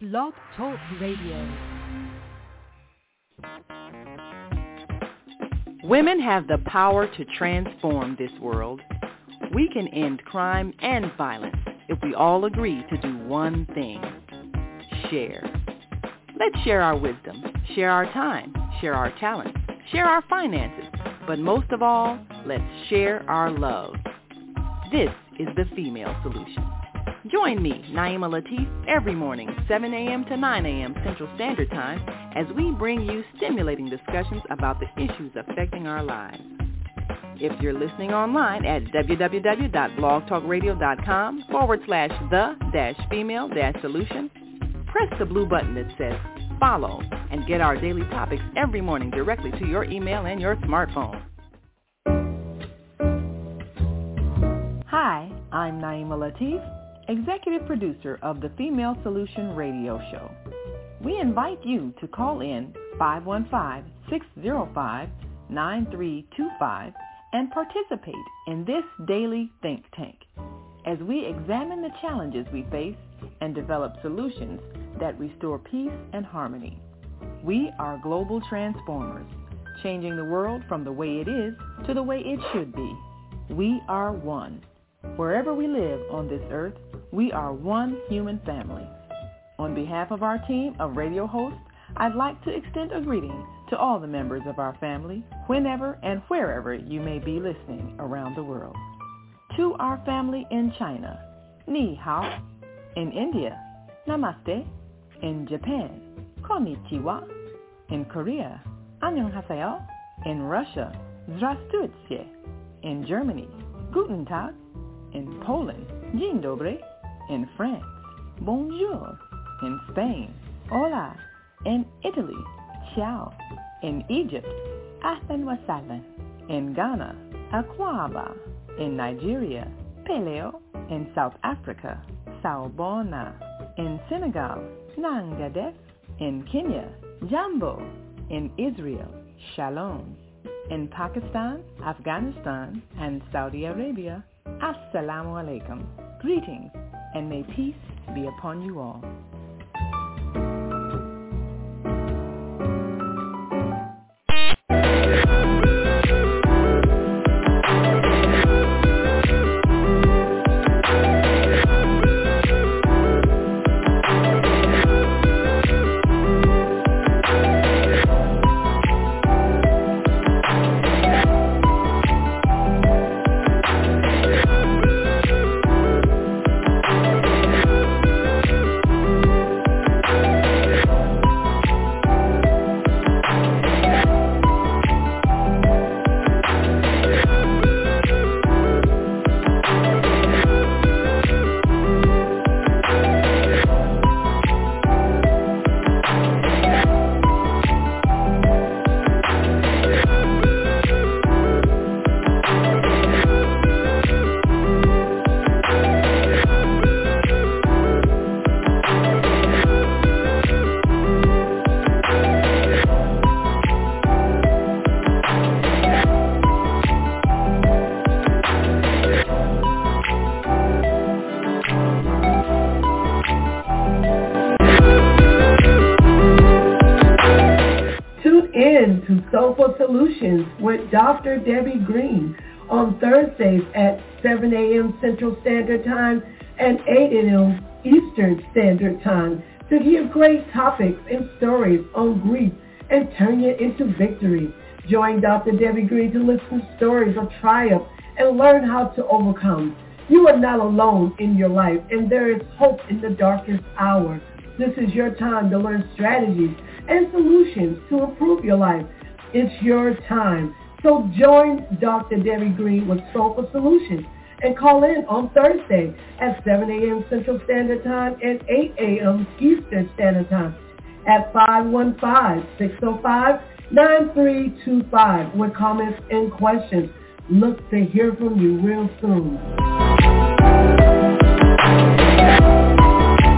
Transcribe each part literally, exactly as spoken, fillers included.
Blog Talk Radio. Women have the power to transform this world. We can end crime and violence if we all agree to do one thing: share. Let's share our wisdom, share our time, share our talents, share our finances, but most of all, let's share our love. This is the Female Solution. Join me, Naima Latif, every morning, seven a.m. to nine a.m. Central Standard Time, as we bring you stimulating discussions about the issues affecting our lives. If you're listening online at www.blogtalkradio.com forward slash the dash female dash solution, press the blue button that says follow and get our daily topics every morning directly to your email and your smartphone. Hi, I'm Naima Latif, Executive Producer of the Female Solution Radio Show. We invite you to call in five one five, six zero five, nine three two five and participate in this daily think tank as we examine the challenges we face and develop solutions that restore peace and harmony. We are global transformers, changing the world from the way it is to the way it should be. We are one. Wherever we live on this earth, we are one human family. On behalf of our team of radio hosts, I'd like to extend a greeting to all the members of our family, whenever and wherever you may be listening around the world. To our family in China, Ni Hao. In India, Namaste. In Japan, Konnichiwa. In Korea, Annyeonghaseyo. In Russia, Здравствуйте. In Germany, Guten Tag. In Poland, Dzień dobry. In France, Bonjour. In Spain, Hola. In Italy, Ciao. In Egypt, Ahlan wa sahlan. In Ghana, Akwaba. In Nigeria, Peleo. In South Africa, Sawubona. In Senegal, Nangadef. In Kenya, Jambo. In Israel, Shalom. In Pakistan, Afghanistan, and Saudi Arabia, Assalamu alaikum. Greetings, and may peace be upon you all. Soulful Solutions with Doctor Debbie Green on Thursdays at seven a.m. Central Standard Time and eight a.m. Eastern Standard Time to hear great topics and stories on grief and turn it into victory. Join Doctor Debbie Green to listen to stories of triumph and learn how to overcome. You are not alone in your life, and there is hope in the darkest hour. This is your time to learn strategies and solutions to improve your life. It's your time. So join Doctor Debbie Green with Soulful Solutions and call in on Thursday at seven a.m. Central Standard Time and eight a.m. Eastern Standard Time at five one five, six zero five, nine three two five with comments and questions. Look to hear from you real soon.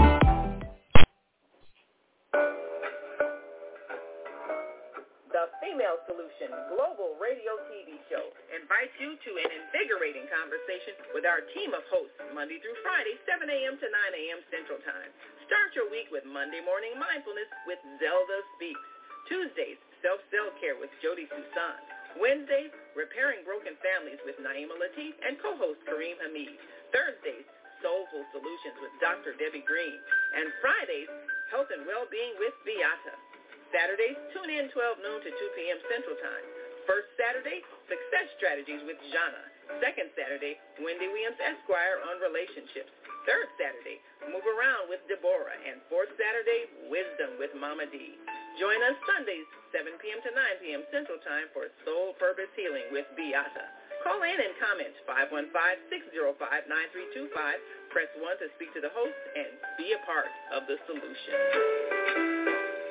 The Female Solution Global Radio T V show invites you to an invigorating conversation with our team of hosts Monday through Friday, seven a.m. to nine a.m. Central Time. Start your week with Monday Morning Mindfulness with Zelda Speaks. Tuesdays, Self-Cell Care with Jody Susan. Wednesdays, Repairing Broken Families with Naima Latif and co-host Kareem Hamid. Thursdays, Soulful Solutions with Doctor Debbie Green. And Fridays, Health and Well-Being with Beata. Saturdays, tune in twelve noon to two p.m. Central Time. First Saturday, Success Strategies with Jana. Second Saturday, Wendy Williams Esquire on relationships. Third Saturday, Move Around with Deborah. And fourth Saturday, Wisdom with Mama D. Join us Sundays, seven p.m. to nine p.m. Central Time for Soul Purpose Healing with Beata. Call in and comment five one five, six zero five, nine three two five. Press one to speak to the host and be a part of the solution.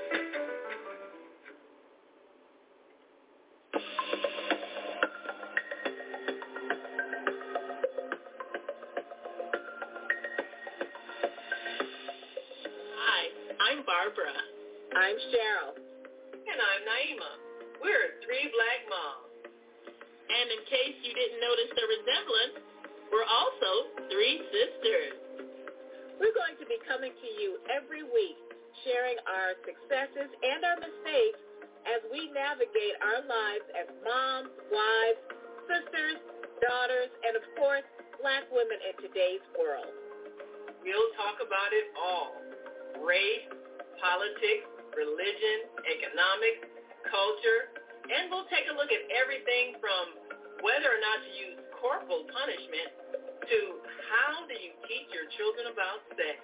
Barbara. I'm Cheryl. And I'm Naima. We're three black moms. And in case you didn't notice the resemblance, we're also three sisters. We're going to be coming to you every week, sharing our successes and our mistakes as we navigate our lives as moms, wives, sisters, daughters, and of course, black women in today's world. We'll talk about it all. Race, politics, religion, economics, culture, and we'll take a look at everything from whether or not to use corporal punishment to how do you teach your children about sex.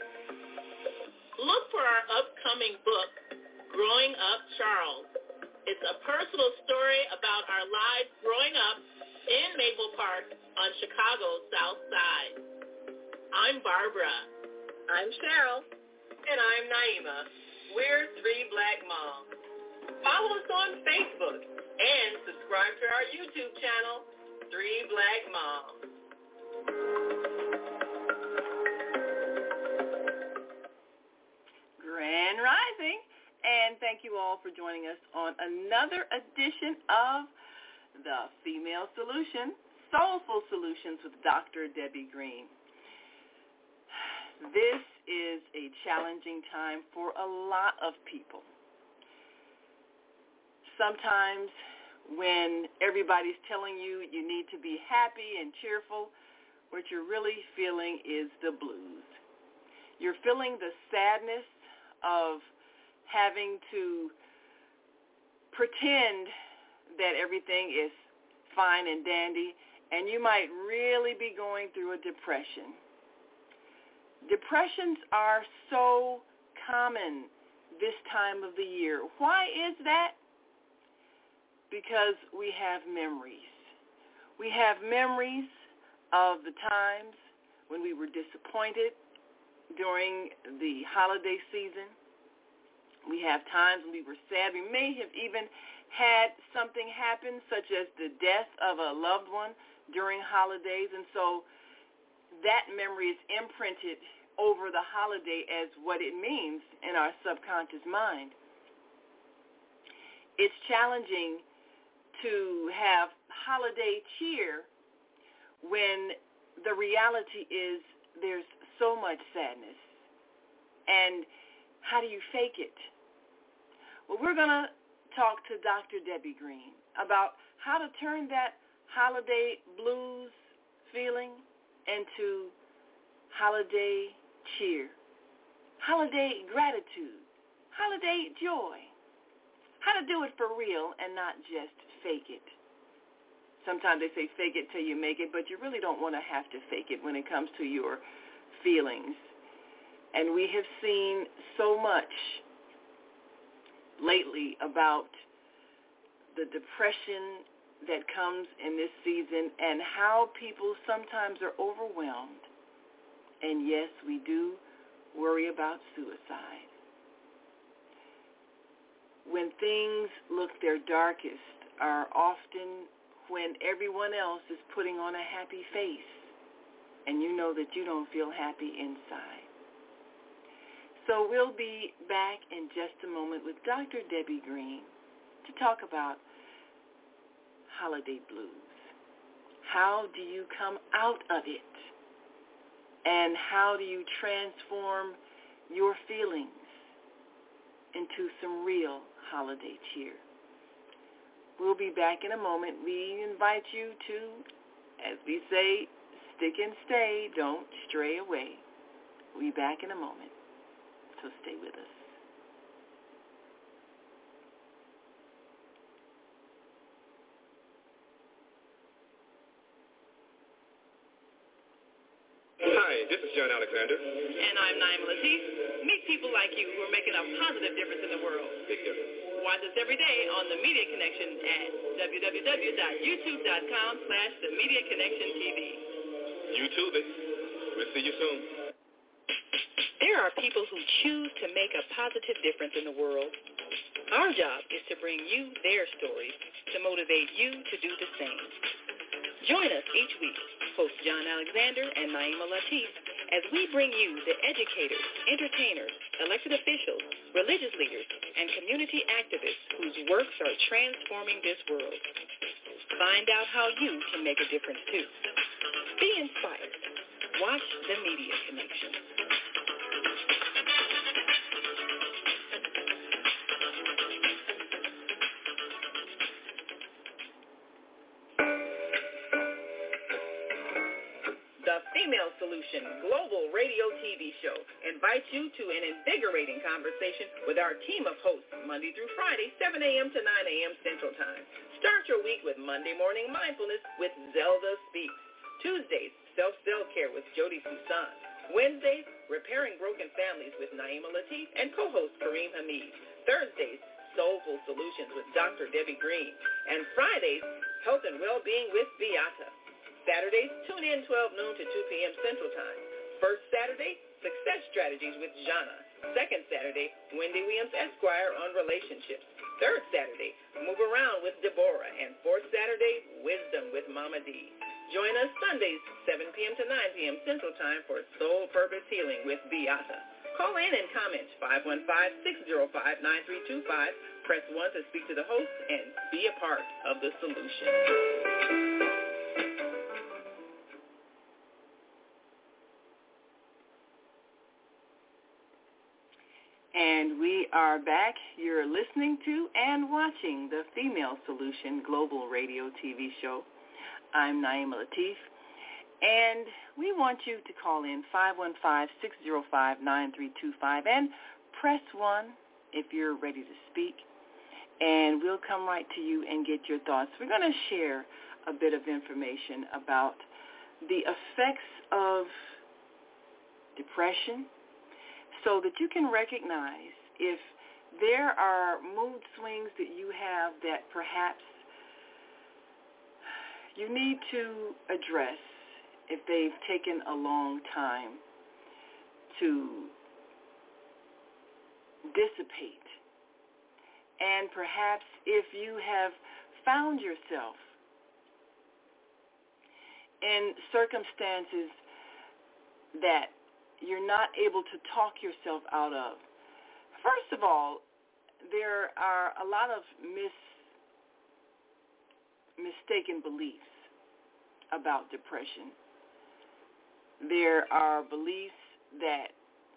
Look for our upcoming book, Growing Up Charles. It's a personal story about our lives growing up in Maple Park on Chicago's South Side. I'm Barbara. I'm Cheryl. And I'm Naima. We're three black moms. Follow us on Facebook and subscribe to our YouTube channel, Three Black Moms. Grand Rising, and thank you all for joining us on another edition of The Female Solution, Soulful Solutions with Doctor Debbie Green. This is a challenging time for a lot of people. Sometimes when everybody's telling you you need to be happy and cheerful, what you're really feeling is the blues. You're feeling the sadness of having to pretend that everything is fine and dandy, and you might really be going through a depression. Depressions are so common this time of the year. Why is that? Because we have memories. We have memories of the times when we were disappointed during the holiday season. We have times when we were sad. We may have even had something happen, such as the death of a loved one during holidays, and so that memory is imprinted over the holiday as what it means in our subconscious mind. It's challenging to have holiday cheer when the reality is there's so much sadness. And how do you fake it? Well, we're going to talk to Doctor Debbie Green about how to turn that holiday blues feeling into holiday cheer, holiday gratitude, holiday joy, how to do it for real and not just fake it. Sometimes they say fake it till you make it, but you really don't want to have to fake it when it comes to your feelings. And we have seen so much lately about the depression that comes in this season and how people sometimes are overwhelmed. And yes, we do worry about suicide. When things look their darkest are often when everyone else is putting on a happy face and you know that you don't feel happy inside. So we'll be back in just a moment with Doctor Debbie Green to talk about holiday blues. How do you come out of it? And how do you transform your feelings into some real holiday cheer? We'll be back in a moment. We invite you to, as we say, stick and stay. Don't stray away. We'll be back in a moment, so stay with us. Hi, this is John Alexander. And I'm Naima Latif. Meet people like you who are making a positive difference in the world. Big difference. Watch us every day on The Media Connection at w w w dot youtube dot com slash The Media Connection T V. YouTube it. We'll see you soon. There are people who choose to make a positive difference in the world. Our job is to bring you their stories to motivate you to do the same. Join us each week, host John Alexander and Naima Latif, as we bring you the educators, entertainers, elected officials, religious leaders, and community activists whose works are transforming this world. Find out how you can make a difference too. Be inspired. Watch The Media Connection. The Female Solution Global Radio T V Show invites you to an invigorating conversation with our team of hosts Monday through Friday, seven a.m. to nine a.m. Central Time. Start your week with Monday Morning Mindfulness with Zelda Speaks. Tuesdays, Self-Self-Care with Jody Fusan. Wednesdays, Repairing Broken Families with Naima Latif and co-host Kareem Hamid. Thursdays, Soulful Solutions with Doctor Debbie Green. And Fridays, Health and Wellbeing with Beata. Saturdays, tune in twelve noon to two p.m. Central Time. First Saturday, Success Strategies with Jana. Second Saturday, Wendy Williams Esquire on relationships. Third Saturday, Move Around with Deborah. And fourth Saturday, Wisdom with Mama D. Join us Sundays, seven p.m. to nine p.m. Central Time for Soul Purpose Healing with Beata. Call in and comment five one five, six zero five, nine three two five. Press one to speak to the host and be a part of the solution. And we are back. You're listening to and watching the Female Solution Global Radio T V Show. I'm Naima Latif, and we want you to call in five one five, six zero five, nine three two five and press one if you're ready to speak, and we'll come right to you and get your thoughts. We're going to share a bit of information about the effects of depression, so that you can recognize if there are mood swings that you have that perhaps you need to address if they've taken a long time to dissipate. And perhaps if you have found yourself in circumstances that you're not able to talk yourself out of. First of all, there are a lot of mis, mistaken beliefs about depression. There are beliefs that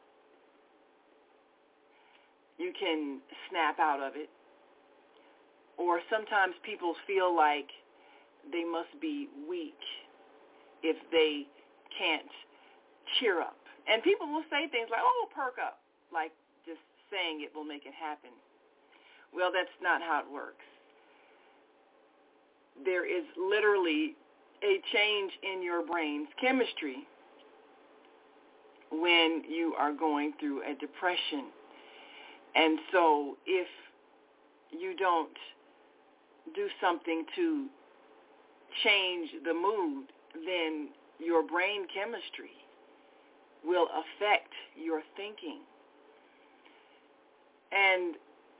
you can snap out of it, or sometimes people feel like they must be weak if they can't cheer up. And people will say things like, oh, perk up, like just saying it will make it happen. Well, that's not how it works. There is literally a change in your brain's chemistry when you are going through a depression. And so if you don't do something to change the mood, then your brain chemistry will affect your thinking. And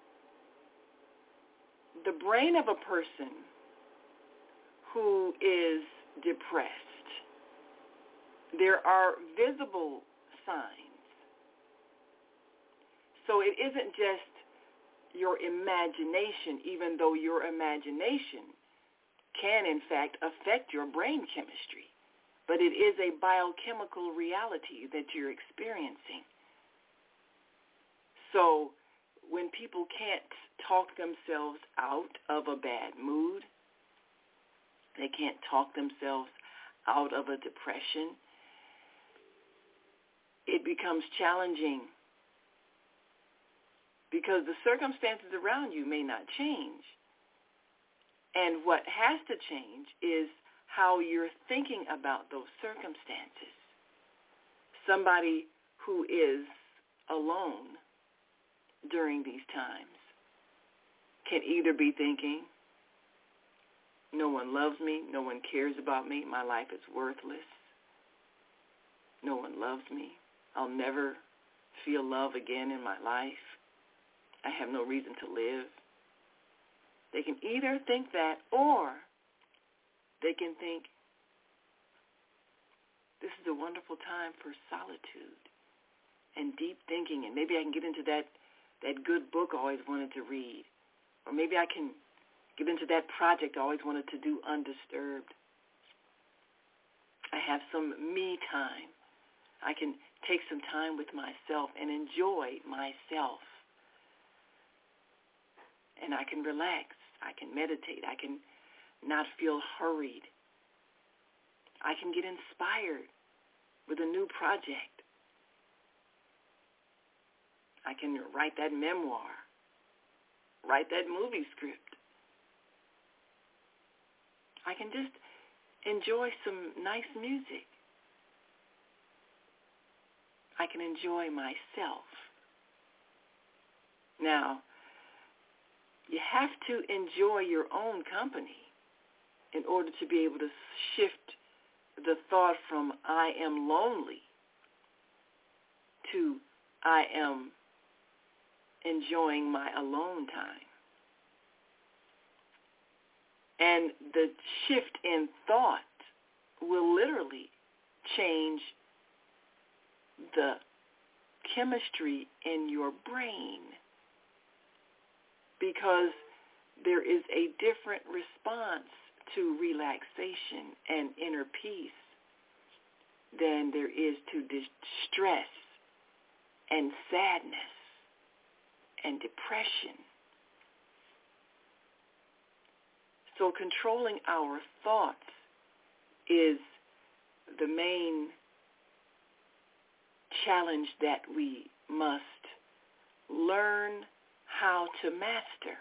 the brain of a person who is depressed, there are visible signs. So it isn't just your imagination, even though your imagination can, in fact, affect your brain chemistry. But it is a biochemical reality that you're experiencing. So when people can't talk themselves out of a bad mood, they can't talk themselves out of a depression, it becomes challenging because the circumstances around you may not change. And what has to change is how you're thinking about those circumstances. Somebody who is alone during these times can either be thinking, no one loves me, no one cares about me, my life is worthless, no one loves me, I'll never feel love again in my life, I have no reason to live. They can either think that, or they can think, this is a wonderful time for solitude and deep thinking, and maybe I can get into that, that good book I always wanted to read, or maybe I can get into that project I always wanted to do undisturbed. I have some me time. I can take some time with myself and enjoy myself. And I can relax. I can meditate. I can not feel hurried. I can get inspired with a new project. I can write that memoir, write that movie script. I can just enjoy some nice music. I can enjoy myself. Now, you have to enjoy your own company in order to be able to shift the thought from I am lonely to I am enjoying my alone time. And the shift in thought will literally change the chemistry in your brain, because there is a different response to relaxation and inner peace than there is to distress and sadness and depression. So controlling our thoughts is the main challenge that we must learn how to master.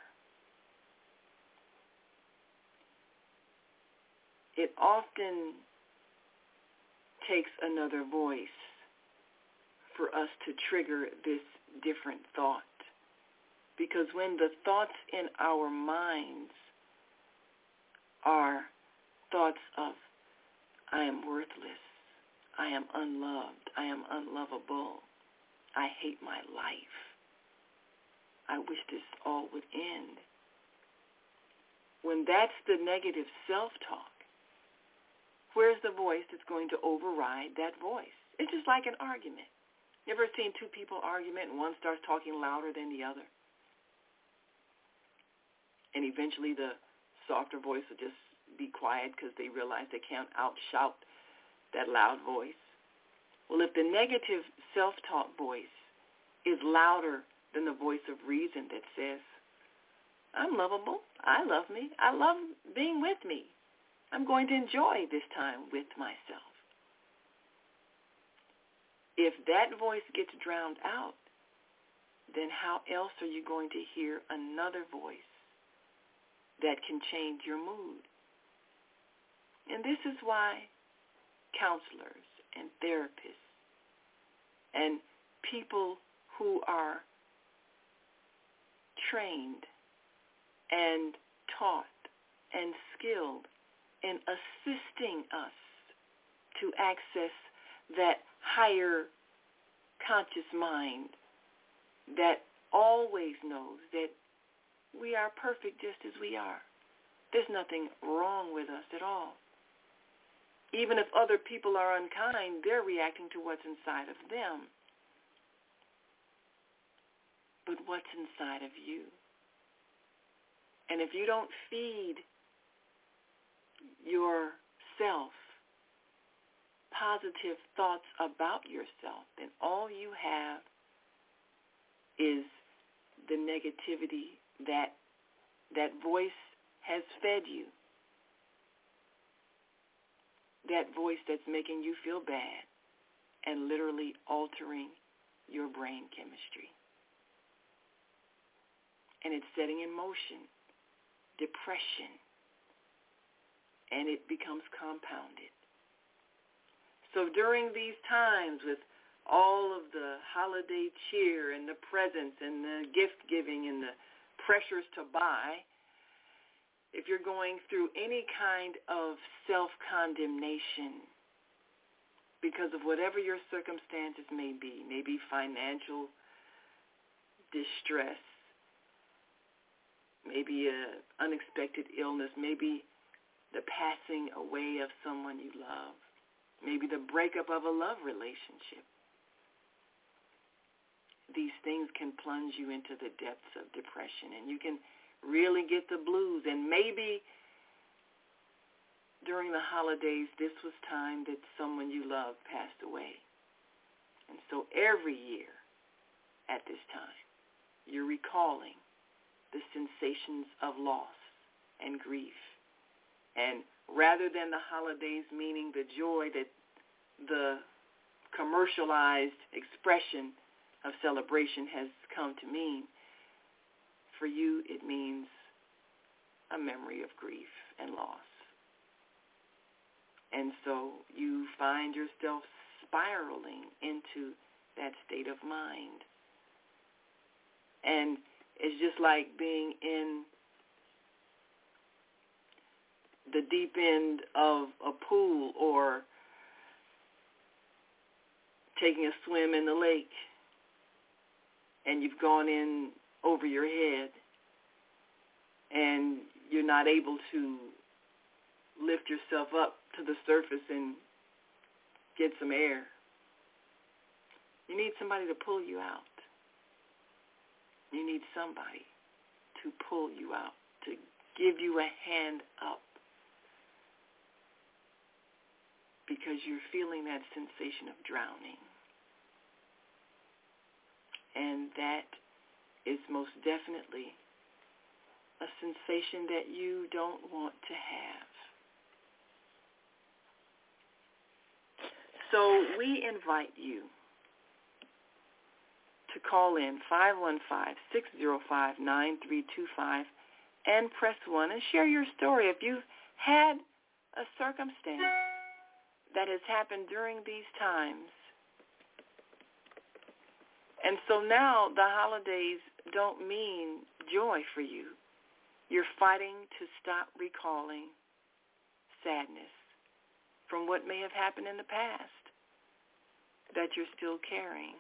It often takes another voice for us to trigger this different thought, because when the thoughts in our minds are thoughts of, I am worthless, I am unloved, I am unlovable, I hate my life, I wish this all would end. When that's the negative self-talk, where's the voice that's going to override that voice? It's just like an argument. You ever seen two people argument and one starts talking louder than the other? And eventually the softer voice will just be quiet because they realize they can't outshout that loud voice. Well, if the negative self-talk voice is louder than the voice of reason that says, I'm lovable, I love me, I love being with me, I'm going to enjoy this time with myself. If that voice gets drowned out, then how else are you going to hear another voice that can change your mood? And this is why counselors and therapists and people who are trained and taught and skilled in assisting us to access that higher conscious mind that always knows that we are perfect just as we are. There's nothing wrong with us at all. Even if other people are unkind, they're reacting to what's inside of them. But what's inside of you? And if you don't feed yourself positive thoughts about yourself, then all you have is the negativity that that voice has fed you. That voice that's making you feel bad and literally altering your brain chemistry. And it's setting in motion depression, and it becomes compounded. So during these times with all of the holiday cheer and the presents and the gift giving and the pressures to buy, if you're going through any kind of self-condemnation because of whatever your circumstances may be, maybe financial distress, maybe an unexpected illness, maybe the passing away of someone you love, maybe the breakup of a love relationship. These things can plunge you into the depths of depression, and you can really get the blues. And maybe during the holidays, this was time that someone you love passed away. And so every year at this time, you're recalling the sensations of loss and grief. And rather than the holidays meaning the joy that the commercialized expression of celebration has come to mean, for you it means a memory of grief and loss. And so you find yourself spiraling into that state of mind. And it's just like being in the deep end of a pool or taking a swim in the lake, and you've gone in over your head and you're not able to lift yourself up to the surface and get some air. You need somebody to pull you out. You need somebody to pull you out, to give you a hand up, because you're feeling that sensation of drowning. And that is most definitely a sensation that you don't want to have. So we invite you to call in five one five, six zero five, nine three two five and press one and share your story. If you've had a circumstance that has happened during these times, and so now the holidays don't mean joy for you. You're fighting to stop recalling sadness from what may have happened in the past that you're still carrying.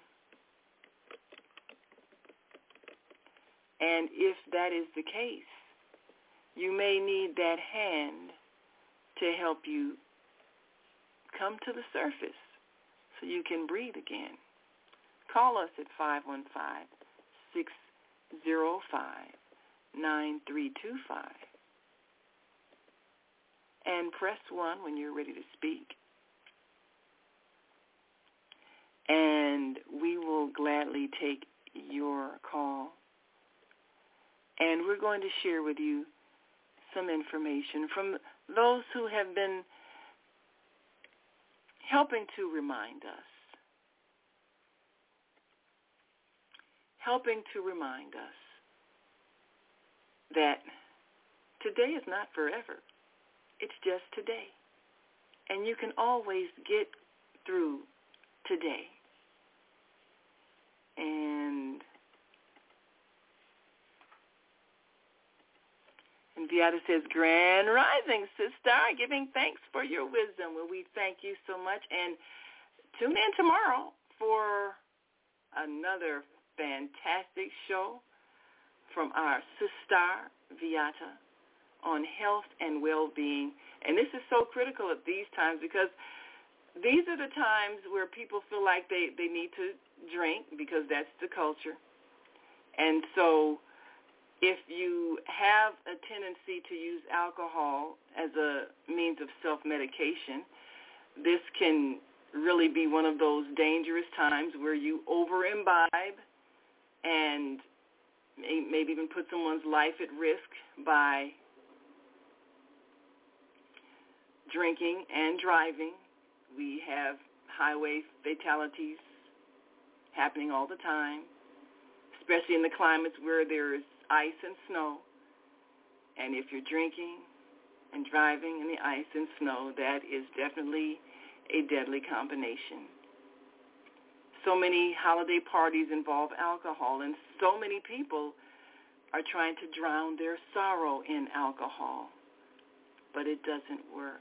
And if that is the case, you may need that hand to help you come to the surface so you can breathe again. Call us at five one five, six zero five, nine three two five and press one when you're ready to speak. And we will gladly take your call. And we're going to share with you some information from those who have been helping to remind us, helping to remind us that today is not forever. It's just today. And you can always get through today. And And Beata says, Grand Rising, sister, giving thanks for your wisdom. Well, we thank you so much. And tune in tomorrow for another fantastic show from our sister, Beata, on health and well-being. And this is so critical at these times because these are the times where people feel like they, they need to drink because that's the culture. And so If you have a tendency to use alcohol as a means of self-medication, this can really be one of those dangerous times where you over-imbibe and maybe even put someone's life at risk by drinking and driving. We have highway fatalities happening all the time, especially in the climates where there's ice and snow. And if you're drinking and driving in the ice and snow, that is definitely a deadly combination. So many holiday parties involve alcohol, and so many people are trying to drown their sorrow in alcohol, but it doesn't work.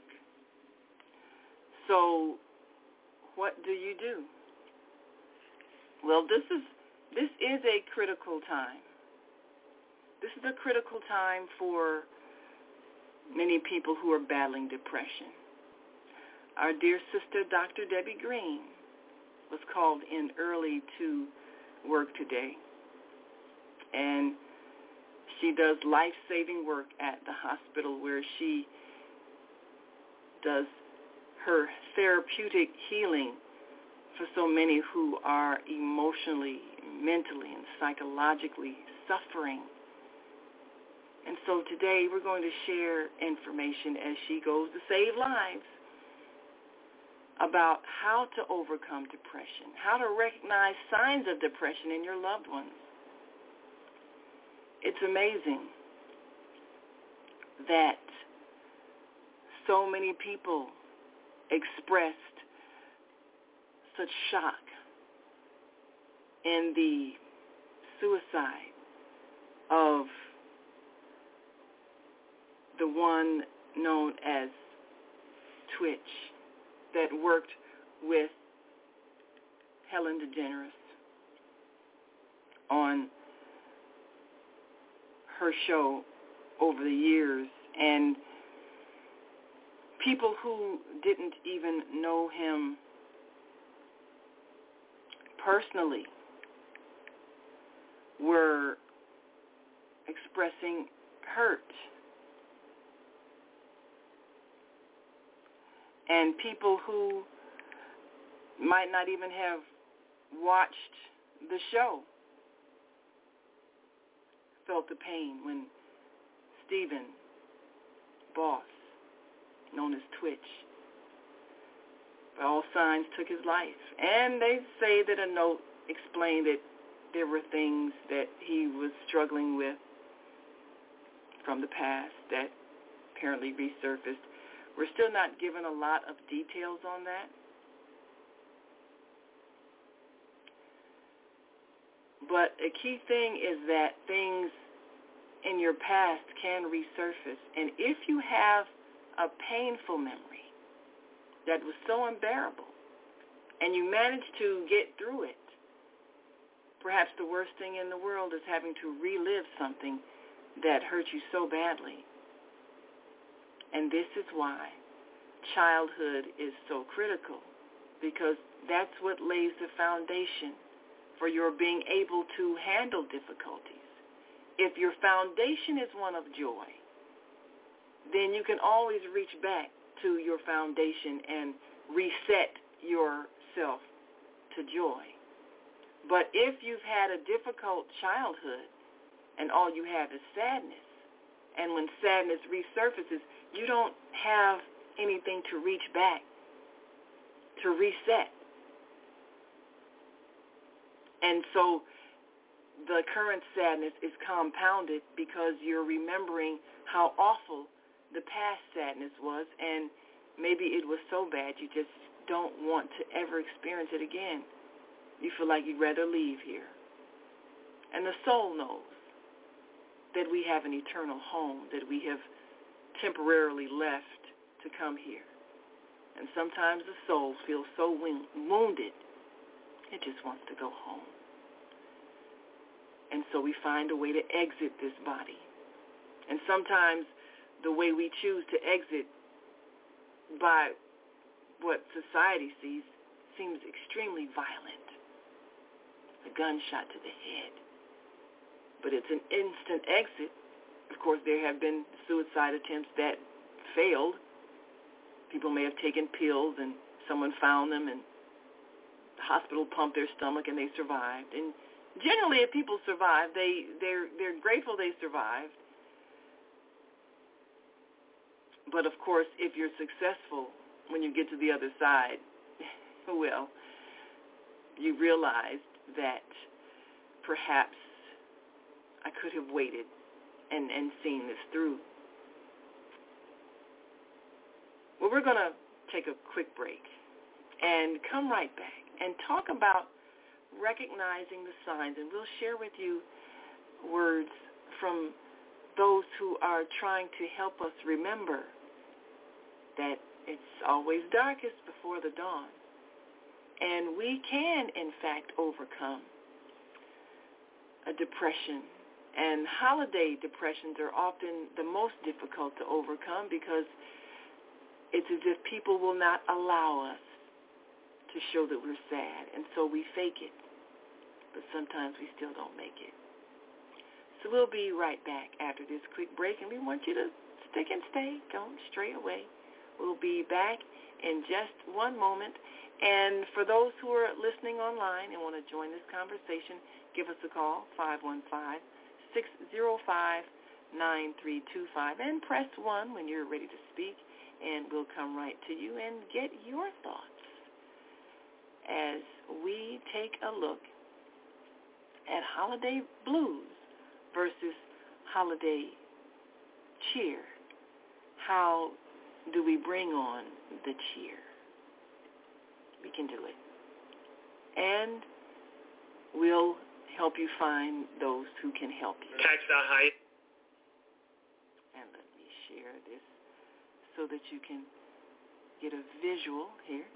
So what do you do? Well, this is this is a critical time. This is a critical time for many people who are battling depression. Our dear sister, Doctor Debbie Green, was called in early to work today, and she does life-saving work at the hospital where she does her therapeutic healing for so many who are emotionally, mentally, and psychologically suffering. And so today we're going to share information as she goes to save lives about how to overcome depression, how to recognize signs of depression in your loved ones. It's amazing that so many people expressed such shock in the suicide of the one known as Twitch that worked with Helen DeGeneres on her show over the years, and people who didn't even know him personally were expressing hurt. And people who might not even have watched the show felt the pain when Stephen Boss, known as Twitch, by all signs took his life. And they say that a note explained that there were things that he was struggling with from the past that apparently resurfaced. We're still not given a lot of details on that. But a key thing is that things in your past can resurface. And if you have a painful memory that was so unbearable and you manage to get through it, perhaps the worst thing in the world is having to relive something that hurt you so badly. And this is why childhood is so critical, because that's what lays the foundation for your being able to handle difficulties. If your foundation is one of joy, then you can always reach back to your foundation and reset yourself to joy. But if you've had a difficult childhood and all you have is sadness, and when sadness resurfaces, you don't have anything to reach back to reset. And so the current sadness is compounded because you're remembering how awful the past sadness was, and maybe it was so bad you just don't want to ever experience it again. You feel like you'd rather leave here. And the soul knows that we have an eternal home, that we have temporarily left to come here. And sometimes the soul feels so wounded, it just wants to go home. And so we find a way to exit this body. And sometimes the way we choose to exit by what society sees seems extremely violent. A gunshot to the head. but it's an instant exit. Of course, there have been suicide attempts that failed. People may have taken pills and someone found them and the hospital pumped their stomach and they survived. And generally, if people survive, they, they're, they're grateful they survived. But, of course, if you're successful when you get to the other side, well, you realized that perhaps I could have waited and, and seen this through. Well, we're going to take a quick break and come right back and talk about recognizing the signs, and we'll share with you words from those who are trying to help us remember that it's always darkest before the dawn, and we can, in fact, overcome a depression. And holiday depressions are often the most difficult to overcome because it's as if people will not allow us to show that we're sad, and so we fake it. But sometimes we still don't make it. So we'll be right back after this quick break, and we want you to stick and stay. Don't stray away. We'll be back in just one moment. And for those who are listening online and want to join this conversation, give us a call, five one five, six zero five, nine three two five, and press one when you're ready to speak, and we'll come right to you and get your thoughts as we take a look at holiday blues versus holiday cheer. How do we bring on the cheer? We can do it. And we'll help you find those who can help you. Tax the height. And let me share this so that you can get a visual here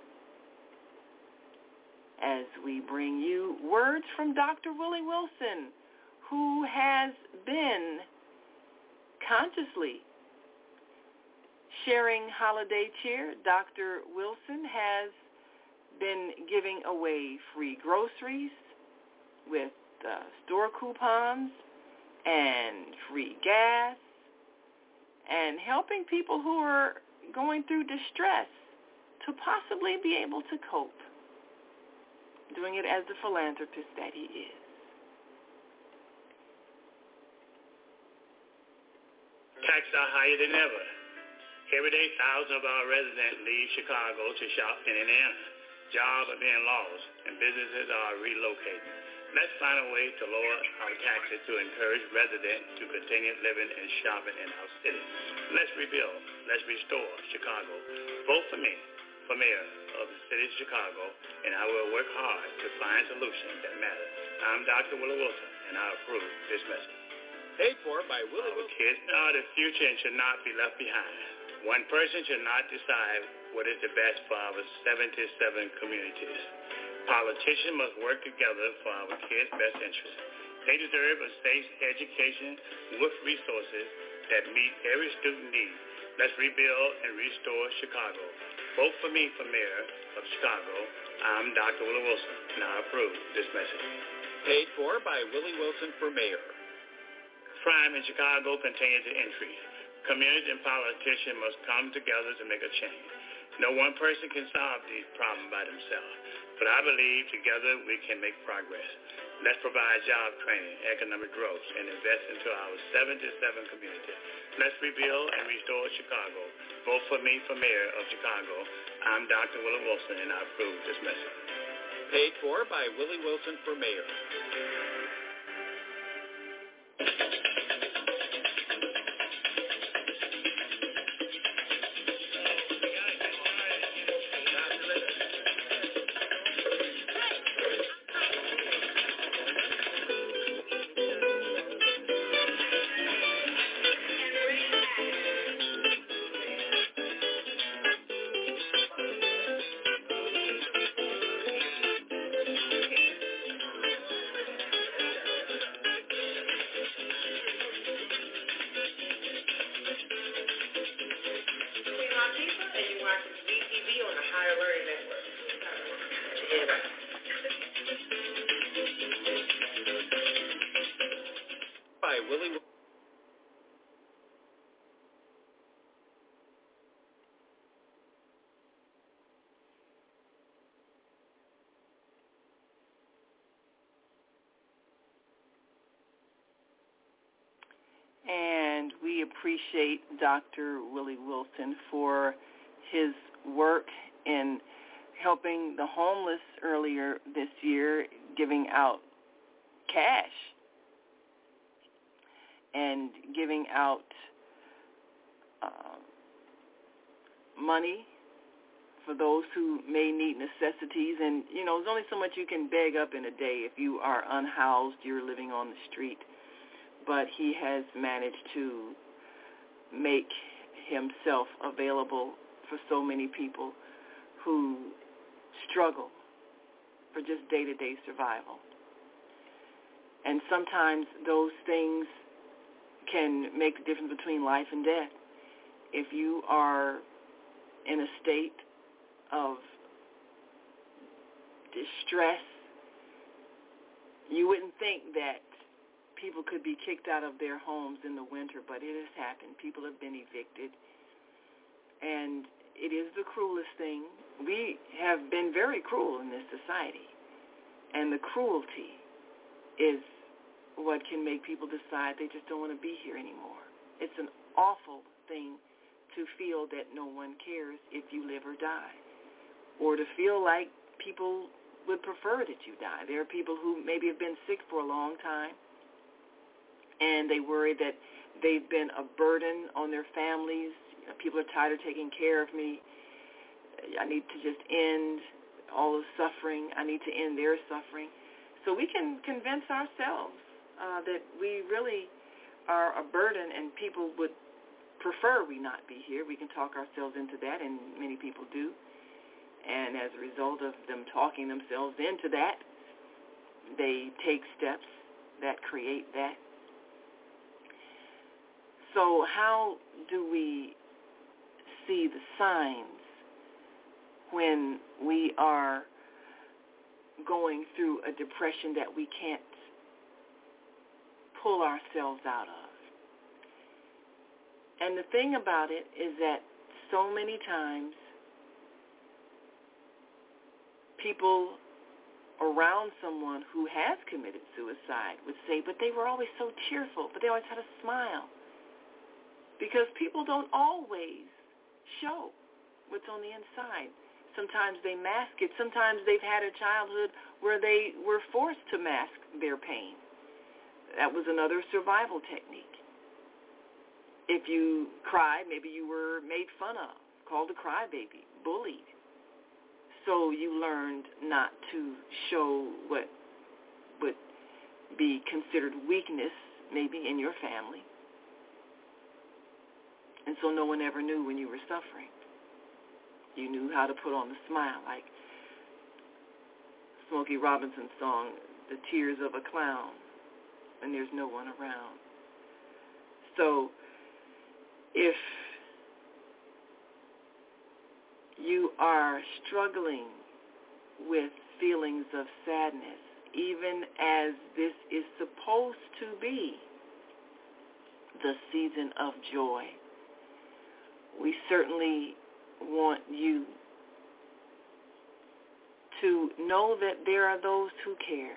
as we bring you words from Doctor Willie Wilson, who has been consciously sharing holiday cheer. Doctor Wilson has been giving away free groceries with uh, store coupons and free gas and helping people who are going through distress to possibly be able to cope, doing it as the philanthropist that he is. Taxes are higher than ever. Every day, thousands of our residents leave Chicago to shop in Indiana. Jobs are being lost, and businesses are relocating. Let's find a way to lower our taxes to encourage residents to continue living and shopping in our city. Let's rebuild. Let's restore Chicago. Vote for me for mayor of the city of Chicago, and I will work hard to find solutions that matter. I'm Doctor Willie Wilson, and I approve this message. Paid for by Willie Wilson. Kids are the future and should not be left behind. One person should not decide what is the best for our seventy-seven communities. Politicians must work together for our kids' best interests. They deserve a safe education with resources that meet every student need. Let's rebuild and restore Chicago. Vote for me for mayor of Chicago. I'm Doctor Willie Wilson, and I approve this message. Paid for by Willie Wilson for mayor. Crime in Chicago continues to increase. Communities and politicians must come together to make a change. No one person can solve these problems by themselves, but I believe together we can make progress. Let's provide job training, economic growth, and invest into our seventy-seven communities. Let's rebuild and restore Chicago. Vote for me for mayor of Chicago. I'm Doctor Willie Wilson, and I approve this message. Paid for by Willie Wilson for mayor. Willie Wilson. And we appreciate Doctor Willie Wilson for his work in helping the homeless earlier this year, giving out cash and giving out uh, money for those who may need necessities. And, you know, there's only so much you can beg up in a day if you are unhoused, you're living on the street. But he has managed to make himself available for so many people who struggle for just day-to-day survival. And sometimes those things can make the difference between life and death. If you are in a state of distress, you wouldn't think that people could be kicked out of their homes in the winter, but it has happened. People have been evicted, and it is the cruelest thing. We have been very cruel in this society, and the cruelty is what can make people decide they just don't want to be here anymore. It's an awful thing to feel that no one cares if you live or die, or to feel like people would prefer that you die. There are people who maybe have been sick for a long time, and they worry that they've been a burden on their families. You know, people are tired of taking care of me. I need to just end all the suffering. I need to end their suffering. So we can convince ourselves uh, that we really are a burden and people would prefer we not be here. We can talk ourselves into that, and many people do. And as a result of them talking themselves into that, they take steps that create that. So how do we see the signs when we are going through a depression that we can't pull ourselves out of? And the thing about it is that so many times people around someone who has committed suicide would say, but they were always so cheerful, but they always had a smile. Because people don't always show what's on the inside. Sometimes they mask it. Sometimes they've had a childhood where they were forced to mask their pain. That was another survival technique. If you cried, maybe you were made fun of, called a crybaby, bullied. So you learned not to show what would be considered weakness, maybe in your family. And so no one ever knew when you were suffering. You knew how to put on the smile, like Smokey Robinson's song, The Tears of a Clown, when there's no one around. So if you are struggling with feelings of sadness, even as this is supposed to be the season of joy, we certainly want you to know that there are those who care.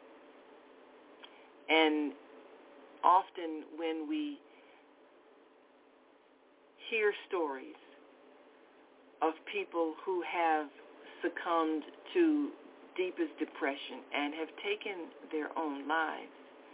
And often when we hear stories of people who have succumbed to deepest depression and have taken their own lives,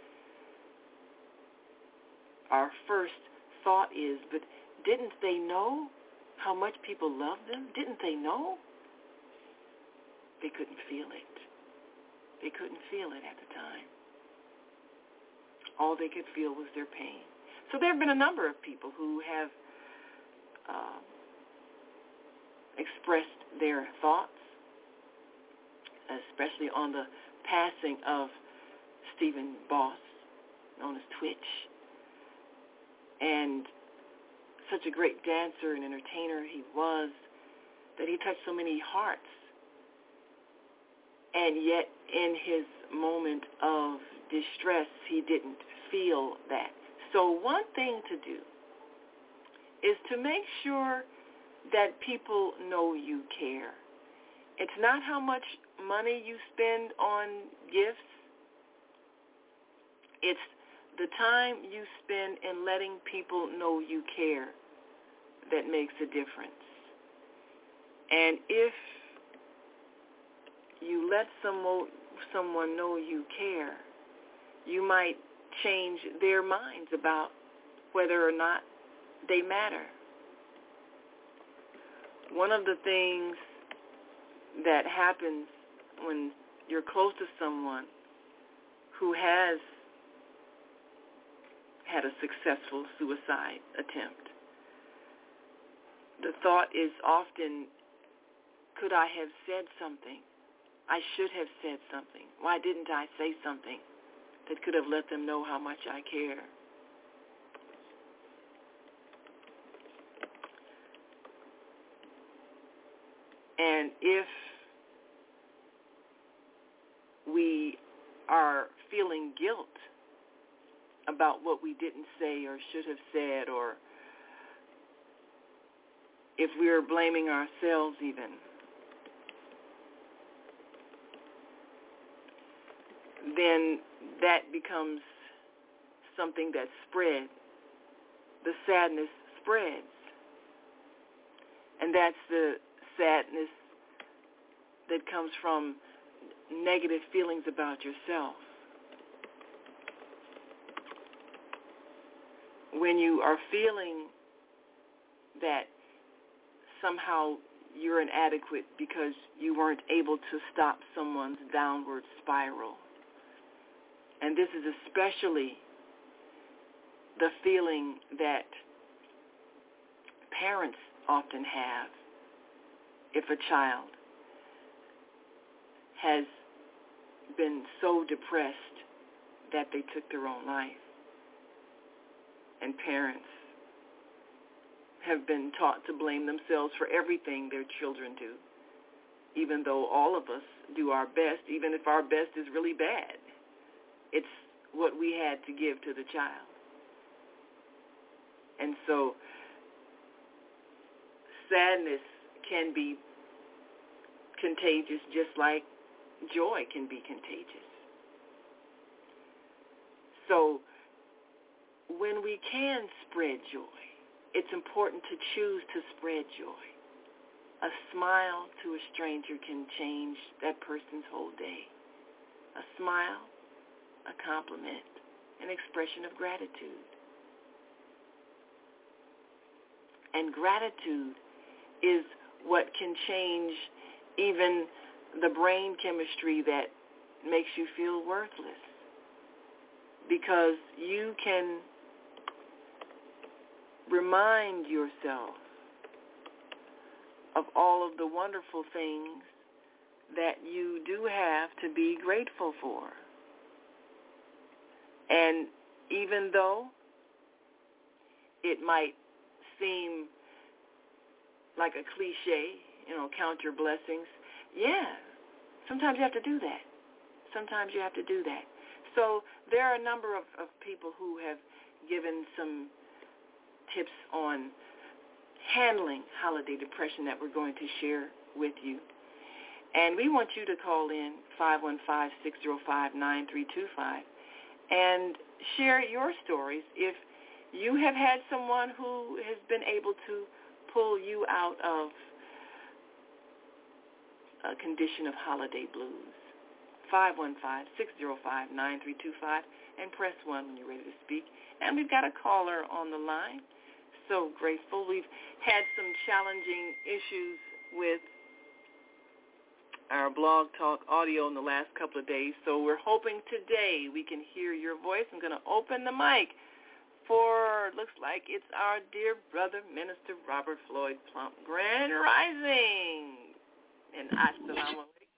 our first thought is, but didn't they know how much people loved them? Didn't they know? They couldn't feel it. They couldn't feel it at the time. All they could feel was their pain. So there have been a number of people who have uh, expressed their thoughts, especially on the passing of Stephen Boss, known as Twitch. And such a great dancer and entertainer he was, that he touched so many hearts. And yet in his moment of distress, he didn't feel that. So one thing to do is to make sure that people know you care. It's not how much money you spend on gifts. It's the time you spend in letting people know you care that makes a difference. And if you let someone, someone know you care, you might change their minds about whether or not they matter. One of the things that happens when you're close to someone who has had a successful suicide attempt, the thought is often, could I have said something? I should have said something. Why didn't I say something that could have let them know how much I care? And if we are feeling guilt about what we didn't say or should have said, or if we're blaming ourselves even, then that becomes something that spreads. The sadness spreads. And that's the sadness that comes from negative feelings about yourself. When you are feeling that somehow you're inadequate because you weren't able to stop someone's downward spiral. And this is especially the feeling that parents often have if a child has been so depressed that they took their own life. And parents have been taught to blame themselves for everything their children do, even though all of us do our best, even if our best is really bad. It's what we had to give to the child. And so sadness can be contagious just like joy can be contagious. So when we can spread joy, it's important to choose to spread joy. A smile to a stranger can change that person's whole day. A smile, a compliment, an expression of gratitude. And gratitude is what can change even the brain chemistry that makes you feel worthless. Because you can remind yourself of all of the wonderful things that you do have to be grateful for. And even though it might seem like a cliche, you know, count your blessings, yeah, sometimes you have to do that. Sometimes you have to do that. So there are a number of, of people who have given some tips on handling holiday depression that we're going to share with you. And we want you to call in five one five, six zero five, nine three two five and share your stories if you have had someone who has been able to pull you out of a condition of holiday blues. five one five, six zero five, nine three two five and press one when you're ready to speak. And we've got a caller on the line. So grateful. We've had some challenging issues with our Blog Talk audio in the last couple of days, so we're hoping today we can hear your voice. I'm going to open the mic for, looks like it's our dear brother, Minister Robert Floyd Plump. Grand Rising and Assalamu Alaikum.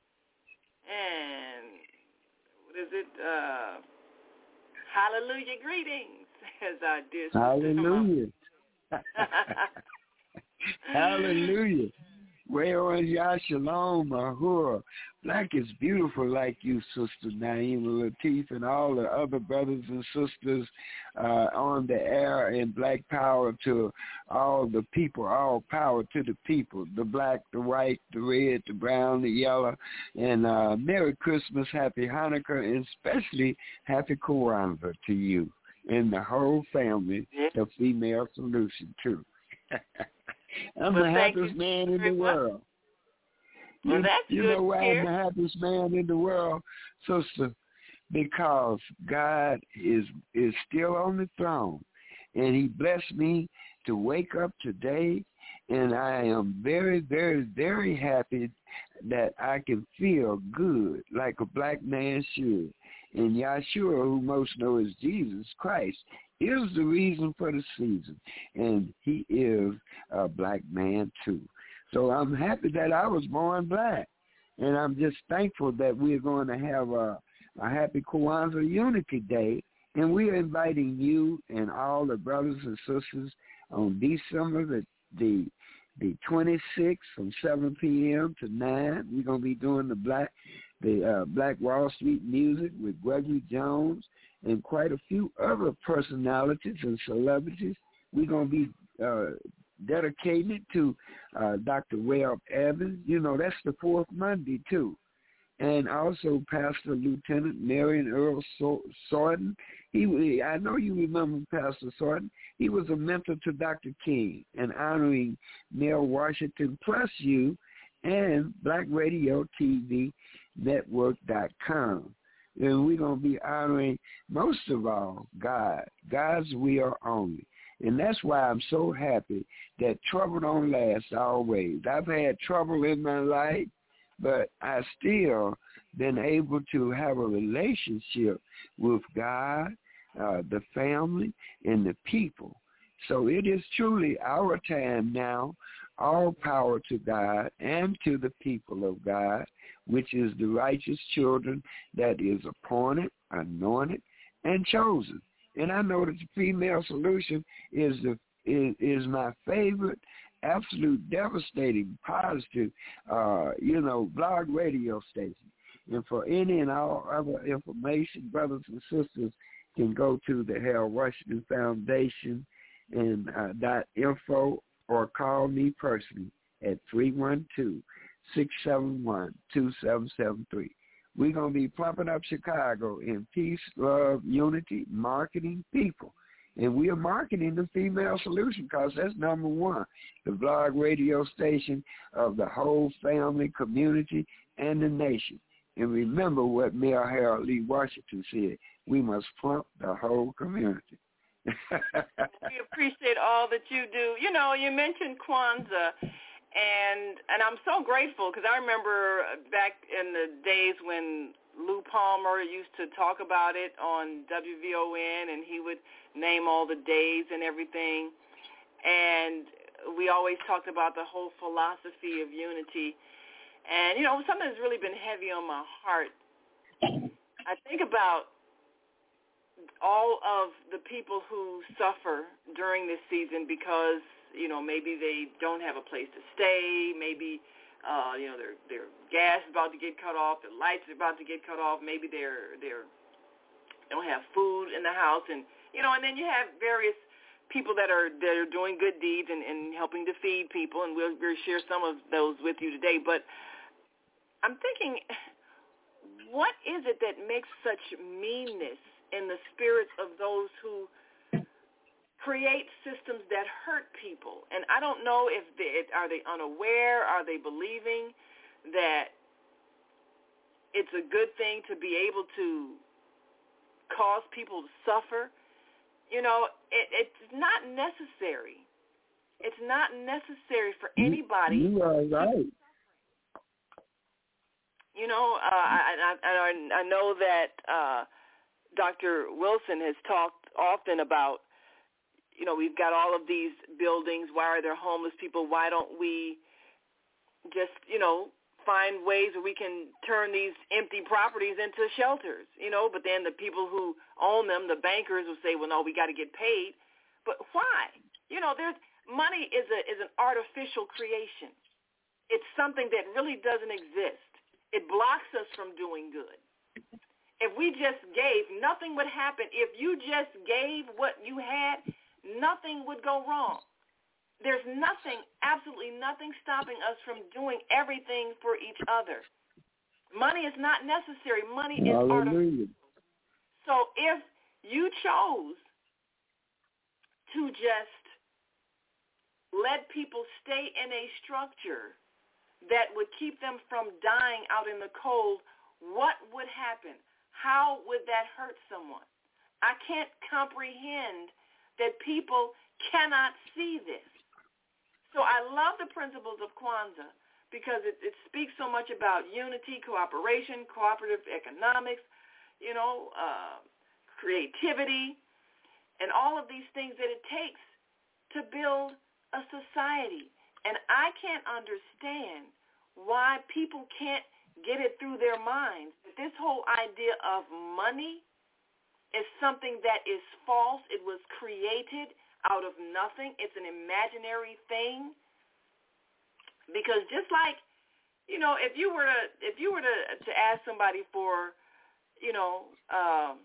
And what is it? Uh, hallelujah greetings, as our dear sister. Hallelujah. Hallelujah. Well, Yah Shalom, Ahura. Black is beautiful like you, Sister Naima Latif, and all the other brothers and sisters uh, on the air, and black power to all the people, all power to the people, the black, the white, the red, the brown, the yellow, and uh, Merry Christmas, Happy Hanukkah, and especially Happy Kwanzaa to you and the whole family, the Female Solution, too. I'm well, the happiest man in the world. Well, you that's you good know why I'm the happiest man in the world, sister? Because God is is still on the throne, and he blessed me to wake up today, and I am very, very, very happy that I can feel good like a black man should. And Yahshua, who most know as Jesus Christ, is the reason for the season, and he is a black man too. So I'm happy that I was born black, and I'm just thankful that we're going to have a, a happy Kwanzaa Unity Day, and we're inviting you and all the brothers and sisters on December the the, the twenty-sixth from seven p.m. to nine. We're going to be doing the black the uh, Black Wall Street music with Gregory Jones and quite a few other personalities and celebrities. We're going to be uh, dedicating it to uh, Doctor Webb Evans. You know, that's the fourth Monday, too. And also Pastor Lieutenant Marion Earl Sorton. He, I know you remember Pastor Sorton. He was a mentor to Doctor King and honoring Neil Washington, plus you, and Black Radio T V Network dot com. And we're going to be honoring, most of all, God. God's will only. And that's why I'm so happy that trouble don't last always. I've had trouble in my life, but I still been able to have a relationship with God, uh, the family, and the people. So it is truly our time now. All power to God and to the people of God, which is the righteous children that is appointed, anointed, and chosen. And I know that the Female Solution is the is, is my favorite, absolute devastating, positive, uh, you know, blog radio station. And for any and all other information, brothers and sisters can go to the Harold Washington Foundation and uh, dot info, or call me personally at three one two, six seven one, two seven seven three. We're going to be pumping up Chicago in peace, love, unity, marketing people. And we are marketing the Female Solution because that's number one, the blog radio station of the whole family, community, and the nation. And remember what Mayor Harold Lee Washington said, we must plump the whole community. We appreciate all that you do. You know, you mentioned Kwanzaa, and and I'm so grateful because I remember back in the days when Lou Palmer used to talk about it on W V O N, and he would name all the days and everything. And we always talked about the whole philosophy of unity. And, you know, something that's really been heavy on my heart. I think about all of the people who suffer during this season because, you know, maybe they don't have a place to stay, maybe, uh, you know, their their gas is about to get cut off, their lights are about to get cut off, maybe they're they're they don't have food in the house, and you know, and then you have various people that are that are doing good deeds and, and helping to feed people, and we'll, we'll share some of those with you today. But I'm thinking, what is it that makes such meanness in the spirits of those who create systems that hurt people? And I don't know if they, are they unaware, are they believing that it's a good thing to be able to cause people to suffer? You know, it, it's not necessary. It's not necessary for anybody. You are right. You know, uh, I, I, I know that uh, Doctor Wilson has talked often about, you know, we've got all of these buildings. Why are there homeless people? Why don't we just, you know, find ways where we can turn these empty properties into shelters, you know? But then the people who own them, the bankers, will say, well, no, we got to get paid. But why? You know, there's money is a is an artificial creation. it's something that really doesn't exist. It blocks us from doing good. If we just gave, nothing would happen. If you just gave what you had, nothing would go wrong. There's nothing, absolutely nothing stopping us from doing everything for each other. Money is not necessary. Money is artificial. So if you chose to just let people stay in a structure that would keep them from dying out in the cold, what would happen? How would that hurt someone? I can't comprehend that people cannot see this. So I love the principles of Kwanzaa because it, it speaks so much about unity, cooperation, cooperative economics, you know, uh, creativity, and all of these things that it takes to build a society. And I can't understand why people can't get it through their minds that this whole idea of money is something that is false. It was created out of nothing. It's an imaginary thing. Because just like, you know, if you were to if you were to, to ask somebody for, you know, um,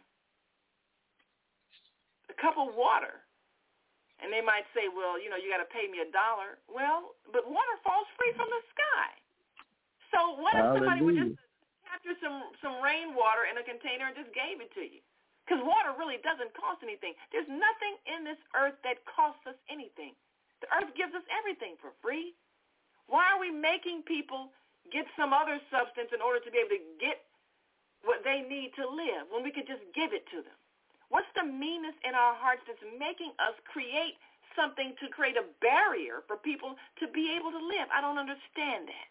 a cup of water, and they might say, well, you know, you got to pay me a dollar. Well, but water falls free from the sky. So what if somebody would just capture some, some rainwater in a container and just gave it to you? Because water really doesn't cost anything. There's nothing in this earth that costs us anything. The earth gives us everything for free. Why are we making people get some other substance in order to be able to get what they need to live when we could just give it to them? What's the meanness in our hearts that's making us create something to create a barrier for people to be able to live? I don't understand that.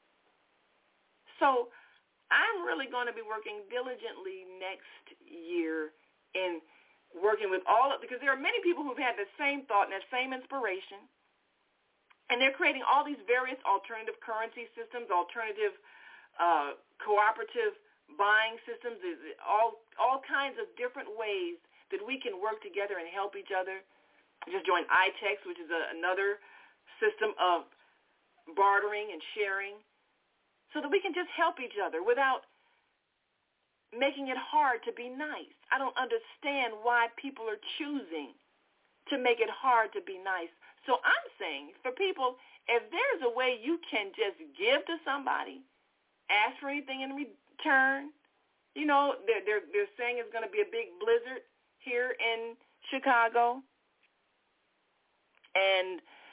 So I'm really going to be working diligently next year in working with all of, because there are many people who've had the same thought and that same inspiration, and they're creating all these various alternative currency systems, alternative uh, cooperative buying systems, all all kinds of different ways that we can work together and help each other. I just joined I TEX, which is a, another system of bartering and sharing, so that we can just help each other without making it hard to be nice. I don't understand why people are choosing to make it hard to be nice. So I'm saying for people, if there's a way you can just give to somebody, ask for anything in return, you know, they're, they're, they're saying it's going to be a big blizzard here in Chicago, and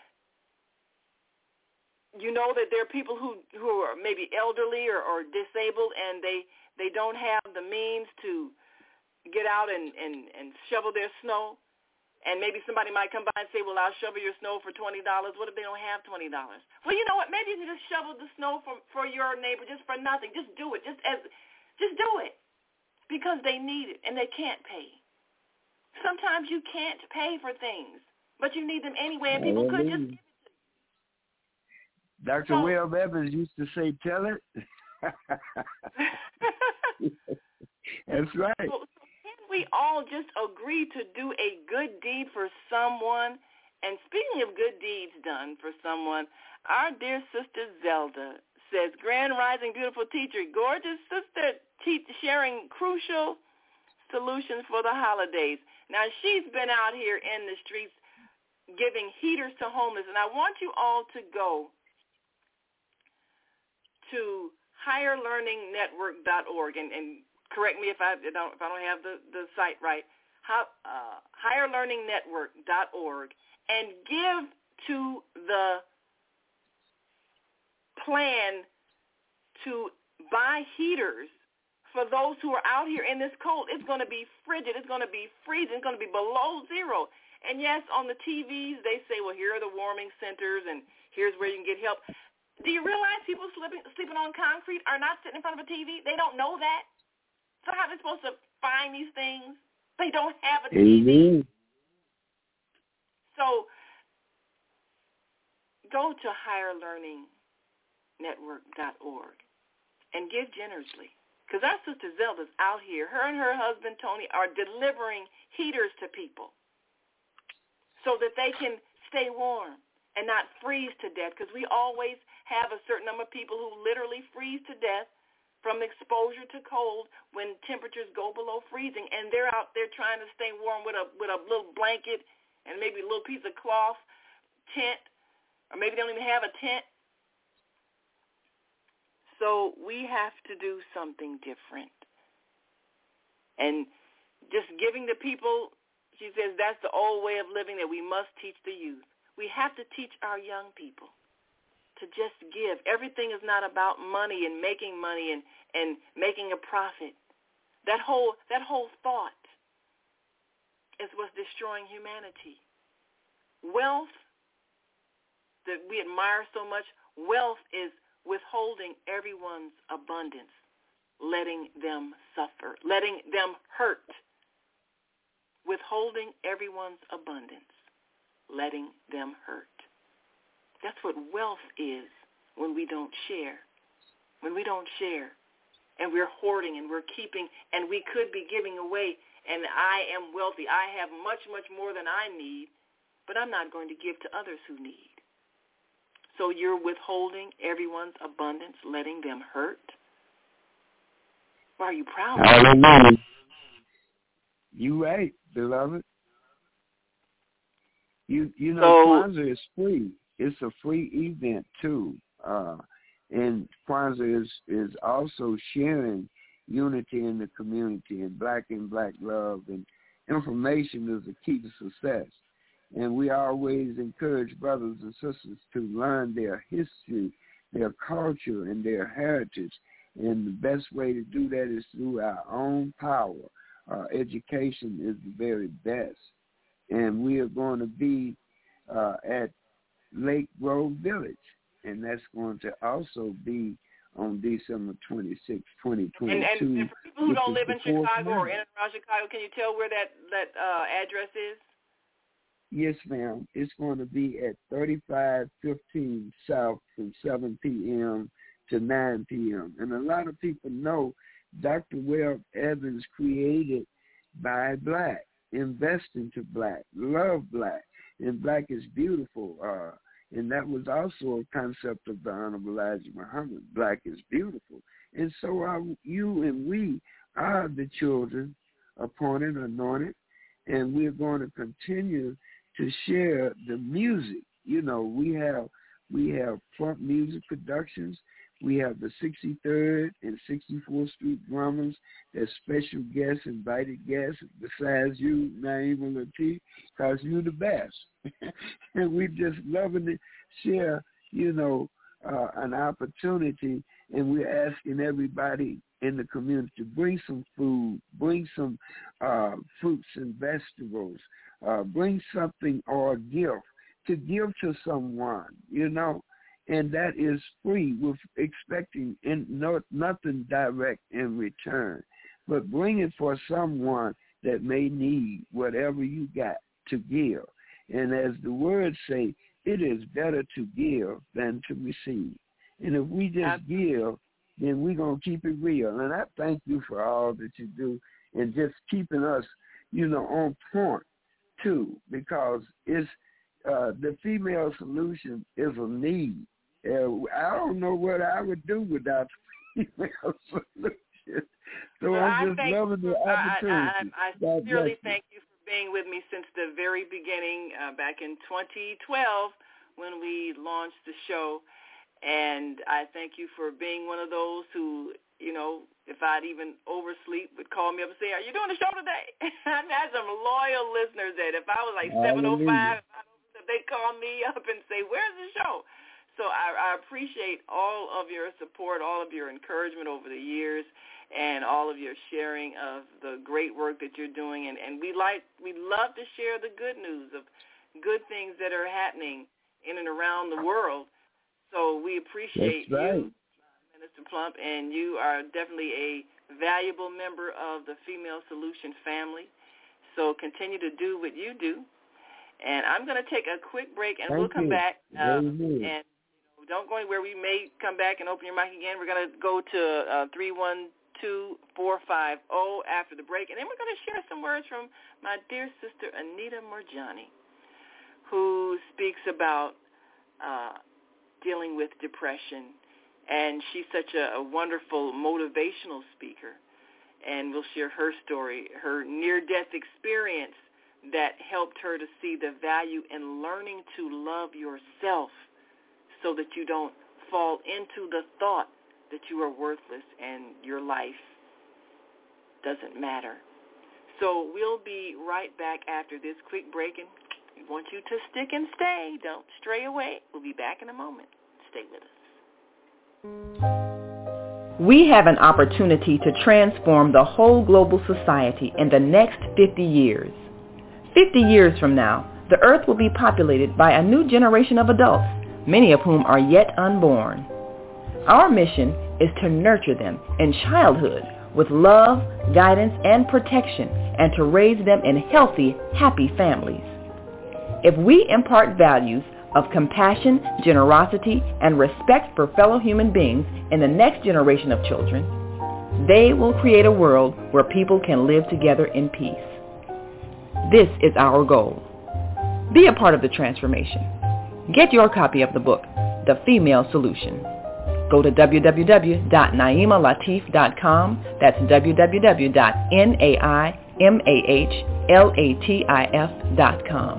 you know that there are people who, who are maybe elderly or, or disabled, and they, they don't have the means to get out and, and, and shovel their snow. And maybe somebody might come by and say, well, I'll shovel your snow for twenty dollars. What if they don't have twenty dollars? Well, you know what? Maybe you can just shovel the snow for, for your neighbor just for nothing. Just do it. Just as, just do it because they need it and they can't pay. Sometimes you can't pay for things, but you need them anyway, and people could just give it to you. Doctor So, Will Evans used to say, tell it. That's right. So, we all just agree to do a good deed for someone. And speaking of good deeds done for someone, our dear sister Zelda says, Grand Rising, beautiful teacher, gorgeous sister, te- sharing crucial solutions for the holidays. Now, she's been out here in the streets giving heaters to homeless, and I want you all to go to higher learning network dot org, and, and correct me if I don't if I don't have the, the site right, How, uh, higher learning network dot org, and give to the plan to buy heaters for those who are out here in this cold. It's going to be frigid. It's going to be freezing. It's going to be below zero. And, yes, on the T Vs, they say, well, here are the warming centers, and here's where you can get help. Do you realize people sleeping, sleeping on concrete are not sitting in front of a T V? They don't know that. So how are they supposed to find these things? They don't have a T V. Amen. So go to higher learning network dot org and give generously. Because our sister Zelda's out here. Her and her husband, Tony, are delivering heaters to people so that they can stay warm and not freeze to death, because we always have a certain number of people who literally freeze to death from exposure to cold when temperatures go below freezing, and they're out there trying to stay warm with a with a little blanket and maybe a little piece of cloth tent, or maybe they don't even have a tent. So we have to do something different. And just giving the people, she says, that's the old way of living that we must teach the youth. We have to teach our young people to just give. Everything is not about money and making money and, and making a profit. That whole that whole thought is what's destroying humanity. Wealth that we admire so much, wealth is withholding everyone's abundance, letting them suffer, letting them hurt. Withholding everyone's abundance, letting them hurt. That's what wealth is when we don't share. When we don't share and we're hoarding and we're keeping, and we could be giving away, and I am wealthy. I have much, much more than I need, but I'm not going to give to others who need. So you're withholding everyone's abundance, letting them hurt. Why are you proud of Hallelujah. You right, beloved. You you know, so, Kwanzaa is free. It's a free event too, uh, and Kwanzaa is is also sharing unity in the community and black and black love, and information is the key to success. And we always encourage brothers and sisters to learn their history, their culture, and their heritage. And the best way to do that is through our own power. Uh, education is the very best. And we are going to be uh, at Lake Grove Village, and that's going to also be on December twenty-sixth, twenty twenty-two. And, and, and for people who don't live in Chicago or in and around Chicago, can you tell where that, that uh, address is? Yes, ma'am. It's going to be at thirty-five fifteen South from seven p.m. to nine p.m. And a lot of people know Doctor Webb Evans created by black, invest into black, love black, and black is beautiful. Uh, and that was also a concept of the Honorable Elijah Muhammad. Black is beautiful. And so are you and we are the children appointed, anointed, and we're going to continue to share the music. You know, we have we have Plump Music Productions. We have the sixty-third and sixty-fourth Street Drummers. There's special guests, invited guests, besides you, Naima Latif, because you're the best. And we're just loving to share, you know, uh, an opportunity, and we're asking everybody in the community to bring some food, bring some uh, fruits and vegetables, uh, bring something or a gift to give to someone, you know. And that is free with expecting in no, nothing direct in return. But bring it for someone that may need whatever you got to give. And as the words say, it is better to give than to receive. And if we just give, then we're going to keep it real. And I thank you for all that you do and just keeping us, you know, on point, too, because it's uh, the female solution is a need. Uh, I don't know what I would do without the female solution. So well, I'm just I loving the opportunity. I, I, I sincerely thank you for being with me since the very beginning, uh, back in twenty twelve when we launched the show. And I thank you for being one of those who, you know, if I'd even oversleep, would call me up and say, are you doing the show today? I had some loyal listeners that if I was like seven oh five, they'd call me up and say, where's the show? So I, I appreciate all of your support, all of your encouragement over the years, and all of your sharing of the great work that you're doing. And, and we like, we love to share the good news of good things that are happening in and around the world. So we appreciate right. you, Minister Plump, and you are definitely a valuable member of the Female Solution family. So continue to do what you do. And I'm going to take a quick break, and Thank we'll come you. back. Um, and you know, don't go anywhere. We may come back and open your mic again. We're going to go to uh, three one two, four five zero after the break, and then we're going to share some words from my dear sister Anita Morjani, who speaks about uh, dealing with depression, and she's such a, a wonderful motivational speaker. And we'll share her story, her near-death experience that helped her to see the value in learning to love yourself so that you don't fall into the thought that you are worthless and your life doesn't matter. So we'll be right back after this quick break, and we want you to stick and stay. Don't stray away. We'll be back in a moment. Stay with us. We have an opportunity to transform the whole global society in the next fifty years. fifty years from now, the earth will be populated by a new generation of adults, many of whom are yet unborn. Our mission is to nurture them in childhood with love, guidance, and protection, and to raise them in healthy, happy families. If we impart values of compassion, generosity, and respect for fellow human beings in the next generation of children, they will create a world where people can live together in peace. This is our goal. Be a part of the transformation. Get your copy of the book, The Female Solution. Go to w w w dot naima latif dot com. That's w w w dot naima latif dot com.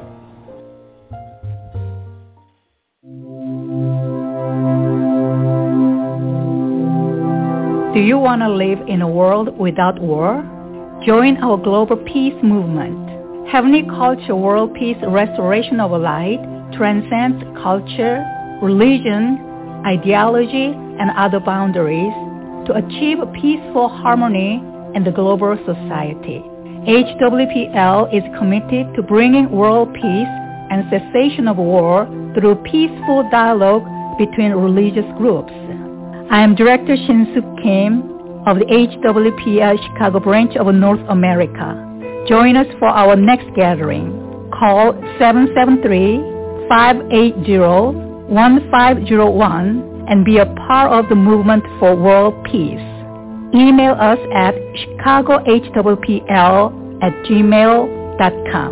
Do you want to live in a world without war? Join our global peace movement. Heavenly Culture World Peace Restoration of Light transcends culture, religion, ideology, and other boundaries to achieve peaceful harmony in the global society. H W P L is committed to bringing world peace and cessation of war through peaceful dialogue between religious groups. I am Director Shin-Suk Kim of the H W P L Chicago branch of North America. Join us for our next gathering. Call seven seven three, five eight zero, one five zero one and be a part of the movement for world peace. Email us at chicago h w p l at gmail dot com.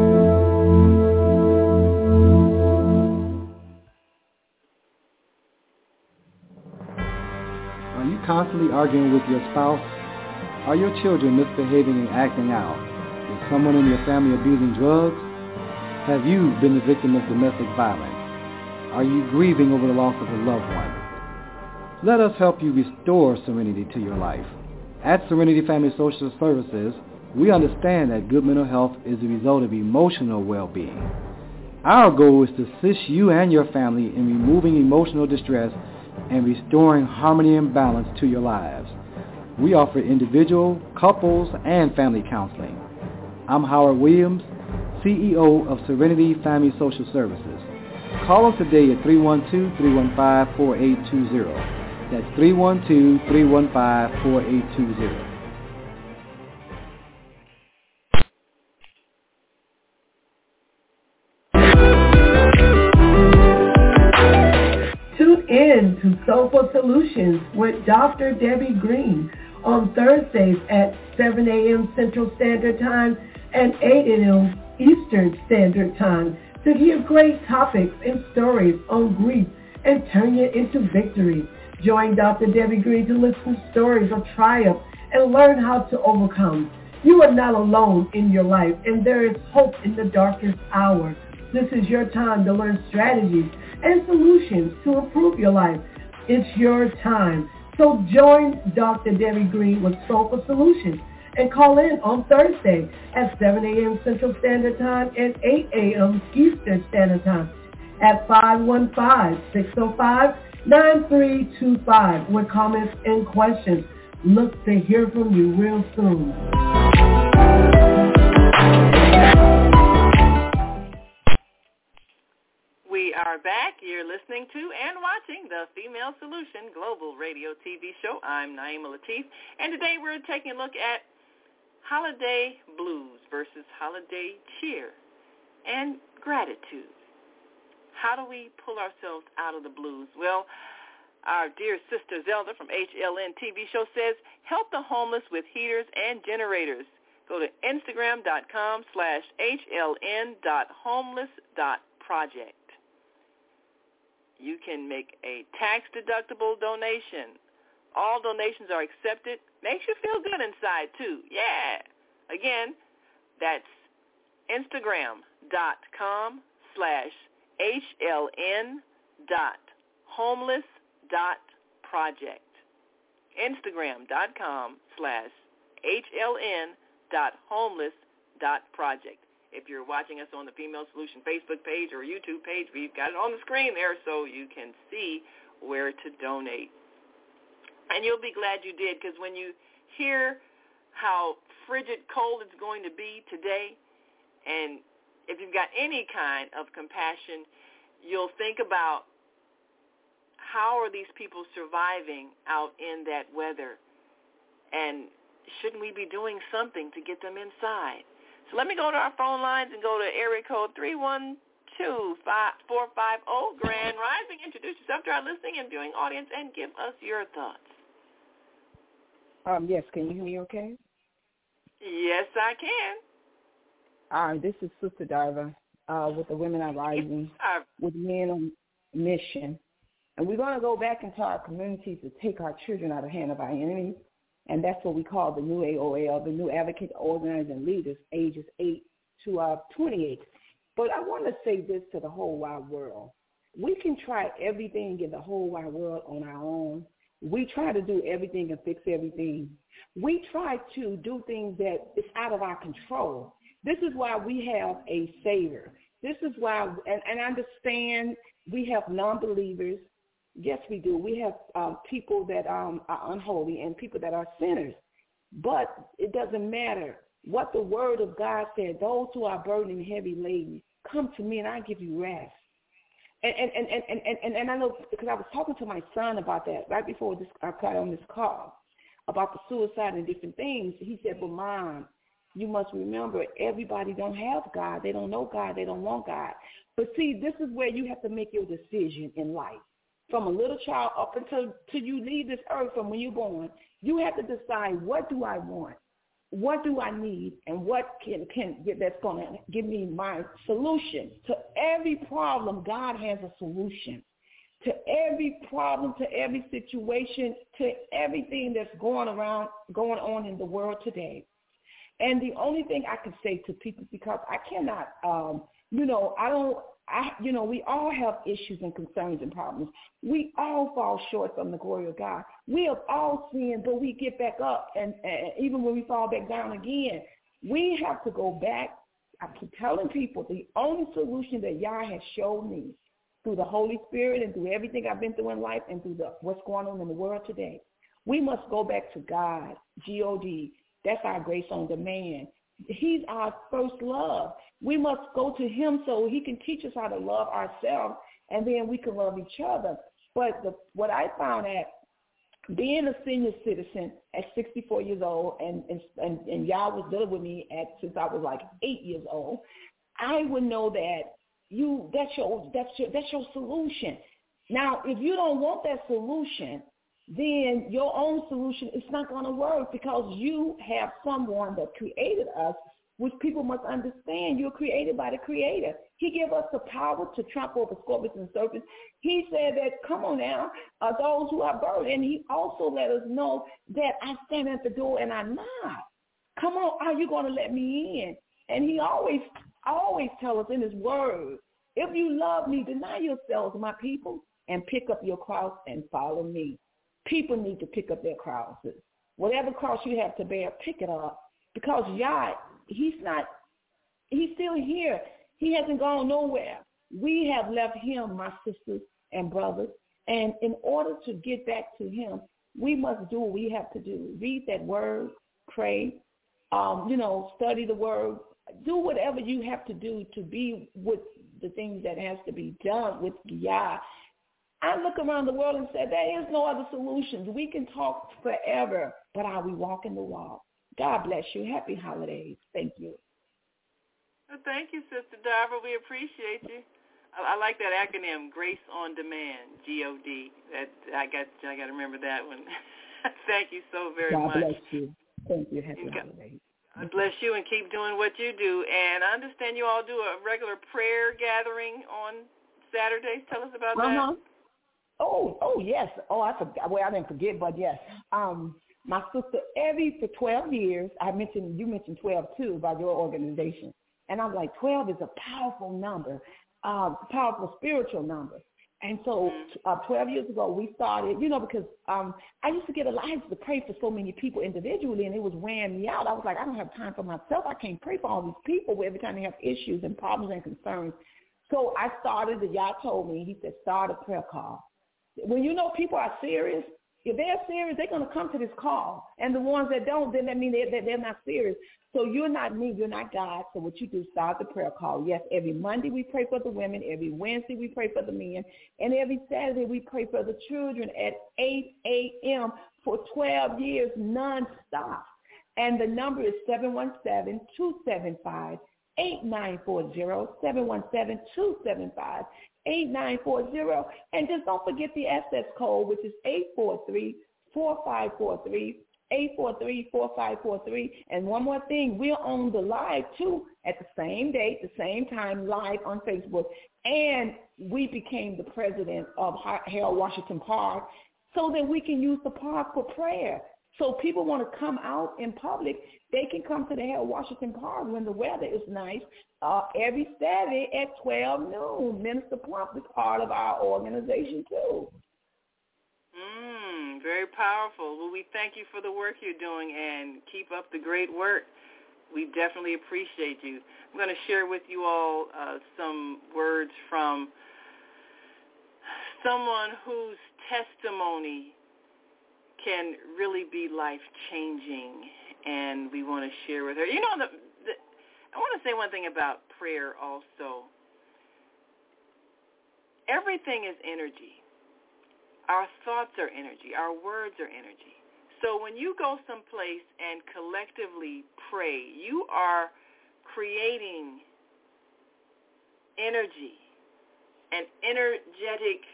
Are you constantly arguing with your spouse? Are your children misbehaving and acting out? Is someone in your family abusing drugs? Have you been the victim of domestic violence? Are you grieving over the loss of a loved one? Let us help you restore serenity to your life. At Serenity Family Social Services, we understand that good mental health is the result of emotional well-being. Our goal is to assist you and your family in removing emotional distress and restoring harmony and balance to your lives. We offer individual, couples, and family counseling. I'm Howard Williams, C E O of Serenity Family Social Services. Call us today at three one two, three one five, four eight two zero. That's three one two, three one five, four eight two zero. Tune in to Soulful Solutions with Doctor Debbie Green on Thursdays at seven a.m. Central Standard Time and eight a.m. Eastern Standard Time to hear great topics and stories on grief and turn it into victory. Join Doctor Debbie Green to listen to stories of triumph and learn how to overcome. You are not alone in your life, and there is hope in the darkest hour. This is your time to learn strategies and solutions to improve your life. It's your time. So join Doctor Debbie Green with Soulful Solutions and call in on Thursday at seven a.m. Central Standard Time and eight a.m. Eastern Standard Time at five one five, six oh five, nine three two five with comments and questions. Look to hear from you real soon. We are back. You're listening to and watching the Female Solution Global Radio T V show. I'm Naima Latif, and today we're taking a look at holiday blues versus holiday cheer and gratitude. How do we pull ourselves out of the blues? Well, our dear sister Zelda from H L N T V show says, help the homeless with heaters and generators. Go to Instagram.com slash HLN dot homeless dot project. You can make a tax-deductible donation. All donations are accepted. Makes you feel good inside, too. Yeah. Again, that's Instagram.com slash HLN dot homeless dot project. Instagram.com slash HLN dot homeless dot project. If you're watching us on the Female Solution Facebook page or YouTube page, we've got it on the screen there so you can see where to donate. And you'll be glad you did, because when you hear how frigid cold it's going to be today, and if you've got any kind of compassion, you'll think about how are these people surviving out in that weather, and shouldn't we be doing something to get them inside? So let me go to our phone lines and go to area code three one two, four five zero, Grand Rising. Introduce yourself to our listening and viewing audience and give us your thoughts. Um, yes, can you hear me okay? Yes, I can. All right, this is Sister Darva uh, with the Women Are Rising, yes, with Men on Mission. And we're going to go back into our communities to take our children out of the hand of our enemies. And that's what we call the new A O L, the new Advocate Organizing Leaders, ages eight to uh, twenty-eight. But I want to say this to the whole wide world. We can try everything in the whole wide world on our own. We try to do everything and fix everything. We try to do things that is out of our control. This is why we have a Savior. This is why, and, and I understand we have non-believers. Yes, we do. We have um, people that um, are unholy and people that are sinners. But it doesn't matter what the Word of God said. Those who are burdened and heavy laden, come to me and I'll give you rest. And and, and, and, and, and and I know, because I was talking to my son about that right before this, I got on this call, about the suicide and different things. He said, well, Mom, you must remember, everybody don't have God. They don't know God. They don't want God. But see, this is where you have to make your decision in life. From a little child up until, until you leave this earth, from when you're born, you have to decide, what do I want? What do I need? And what can, can that's going to give me my solution? To every problem, God has a solution. To every problem, to every situation, to everything that's going around, going on in the world today. And the only thing I can say to people, because I cannot, um, you know, I don't, I, you know, we all have issues and concerns and problems. We all fall short from the glory of God. We have all sinned, but we get back up. And, and even when we fall back down again, we have to go back. I keep telling people the only solution that Yah has shown me through the Holy Spirit and through everything I've been through in life and through the, what's going on in the world today, we must go back to God, G O D. That's our grace on demand. He's our first love. We must go to him so he can teach us how to love ourselves, and then we can love each other. But the, what I found at being a senior citizen at sixty-four years old, and, and, and, and y'all was dealing with me at since I was like eight years old, I would know that you that's your that's your that's your solution. Now, if you don't want that solution, then your own solution is not going to work, because you have someone that created us, which people must understand. You're created by the Creator. He gave us the power to trample over scorpions and serpents. He said that, come on now, uh, those who are burdened. And he also let us know that I stand at the door and I knock. Come on, are you going to let me in? And he always, always tells us in his word, if you love me, deny yourselves, my people, and pick up your cross and follow me. People need to pick up their crosses. Whatever cross you have to bear, pick it up. Because Yah, he's not, he's still here. He hasn't gone nowhere. We have left him, my sisters and brothers. And in order to get back to him, we must do what we have to do. Read that word, pray, um, you know, study the word. Do whatever you have to do to be with the things that has to be done with Yah. I look around the world and say, there is no other solutions. We can talk forever, but are we walking the walk? God bless you. Happy holidays. Thank you. Well, thank you, Sister Darva. We appreciate you. I, I like that acronym, Grace on Demand, G O D. That I got. I got to remember that one. Thank you so very God much. God bless you. Thank you. Happy God, holidays. God bless you, and keep doing what you do. And I understand you all do a regular prayer gathering on Saturdays. Tell us about uh-huh. that. Oh, oh yes. Oh, I forgot. Well, I didn't forget, but yes. Um, my sister Evie for twelve years. I mentioned you mentioned twelve too about your organization, and I'm like, twelve is a powerful number, uh, powerful spiritual number. And so uh, twelve years ago, we started, you know, because um, I used to get a lot to pray for so many people individually, and it was wearing me out. I was like, I don't have time for myself. I can't pray for all these people every time they have issues and problems and concerns. So I started, the Yah told me, he said, start a prayer call. When you know people are serious, if they're serious, they're going to come to this call. And the ones that don't, then that means they're, they're not serious. So you're not me, you're not God. So what you do, start the prayer call. Yes, every Monday we pray for the women. Every Wednesday we pray for the men. And every Saturday we pray for the children at eight a.m. for twelve years nonstop. And the number is seven one seven, two seven five, eight nine four zero, seven one seven, two seven five, eight nine four zero. And just don't forget the access code, which is eight four three, four five four three, eight four three, four five four three. And one more thing, we're on the live, too, at the same date, the same time, live on Facebook. And we became the president of Harold Washington Park so that we can use the park for prayer. So people want to come out in public, they can come to the Harold Washington Park when the weather is nice uh, every Saturday at twelve noon. Minister Plump is part of our organization, too. Mm, very powerful. Well, we thank you for the work you're doing and keep up the great work. We definitely appreciate you. I'm going to share with you all uh, some words from someone whose testimony can really be life-changing, and we want to share with her. You know, the, the, I want to say one thing about prayer also. Everything is energy. Our thoughts are energy. Our words are energy. So when you go someplace and collectively pray, you are creating energy, an energetic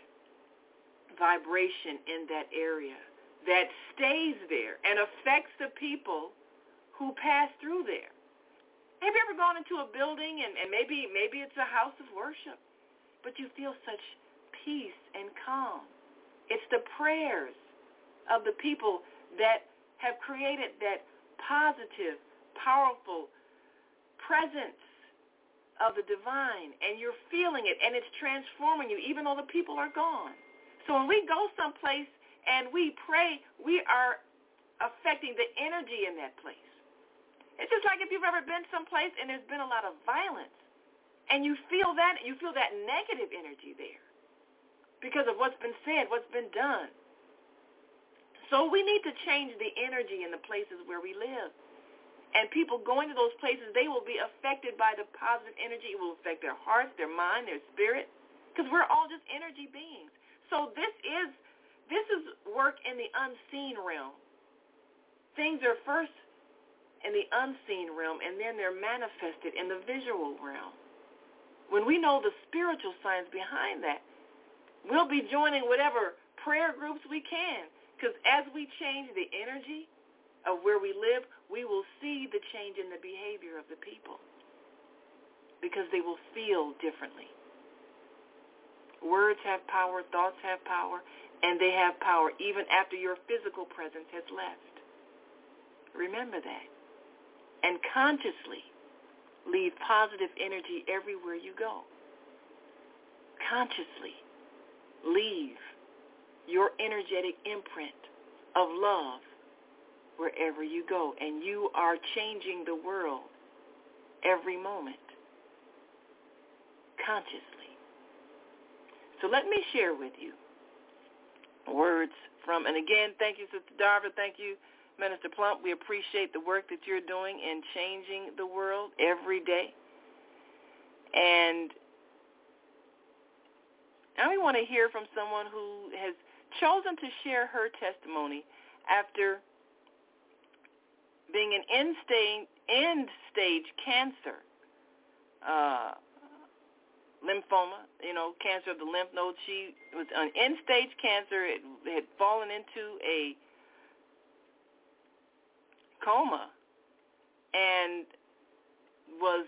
vibration in that area that stays there and affects the people who pass through there. Have you ever gone into a building and, and maybe maybe it's a house of worship, but you feel such peace and calm? It's the prayers of the people that have created that positive, powerful presence of the divine, and you're feeling it, and it's transforming you even though the people are gone. So when we go someplace and we pray, we are affecting the energy in that place. It's just like if you've ever been someplace and there's been a lot of violence, and you feel that, you feel that negative energy there because of what's been said, what's been done. So we need to change the energy in the places where we live. And people going to those places, they will be affected by the positive energy. It will affect their hearts, their mind, their spirit, because we're all just energy beings. So this is This is work in the unseen realm. Things are first in the unseen realm, and then they're manifested in the visual realm. When we know the spiritual science behind that, we'll be joining whatever prayer groups we can, because as we change the energy of where we live, we will see the change in the behavior of the people, because they will feel differently. Words have power, thoughts have power, and they have power even after your physical presence has left. Remember that. And consciously leave positive energy everywhere you go. Consciously leave your energetic imprint of love wherever you go. And you are changing the world every moment. Consciously. So let me share with you words from, and again, thank you, Sister Darva. Thank you, Minister Plump. We appreciate the work that you're doing in changing the world every day. And now we want to hear from someone who has chosen to share her testimony after being an end-stage, end-stage cancer, uh, lymphoma, you know, cancer of the lymph node. She was an end-stage cancer. It had fallen into a coma and was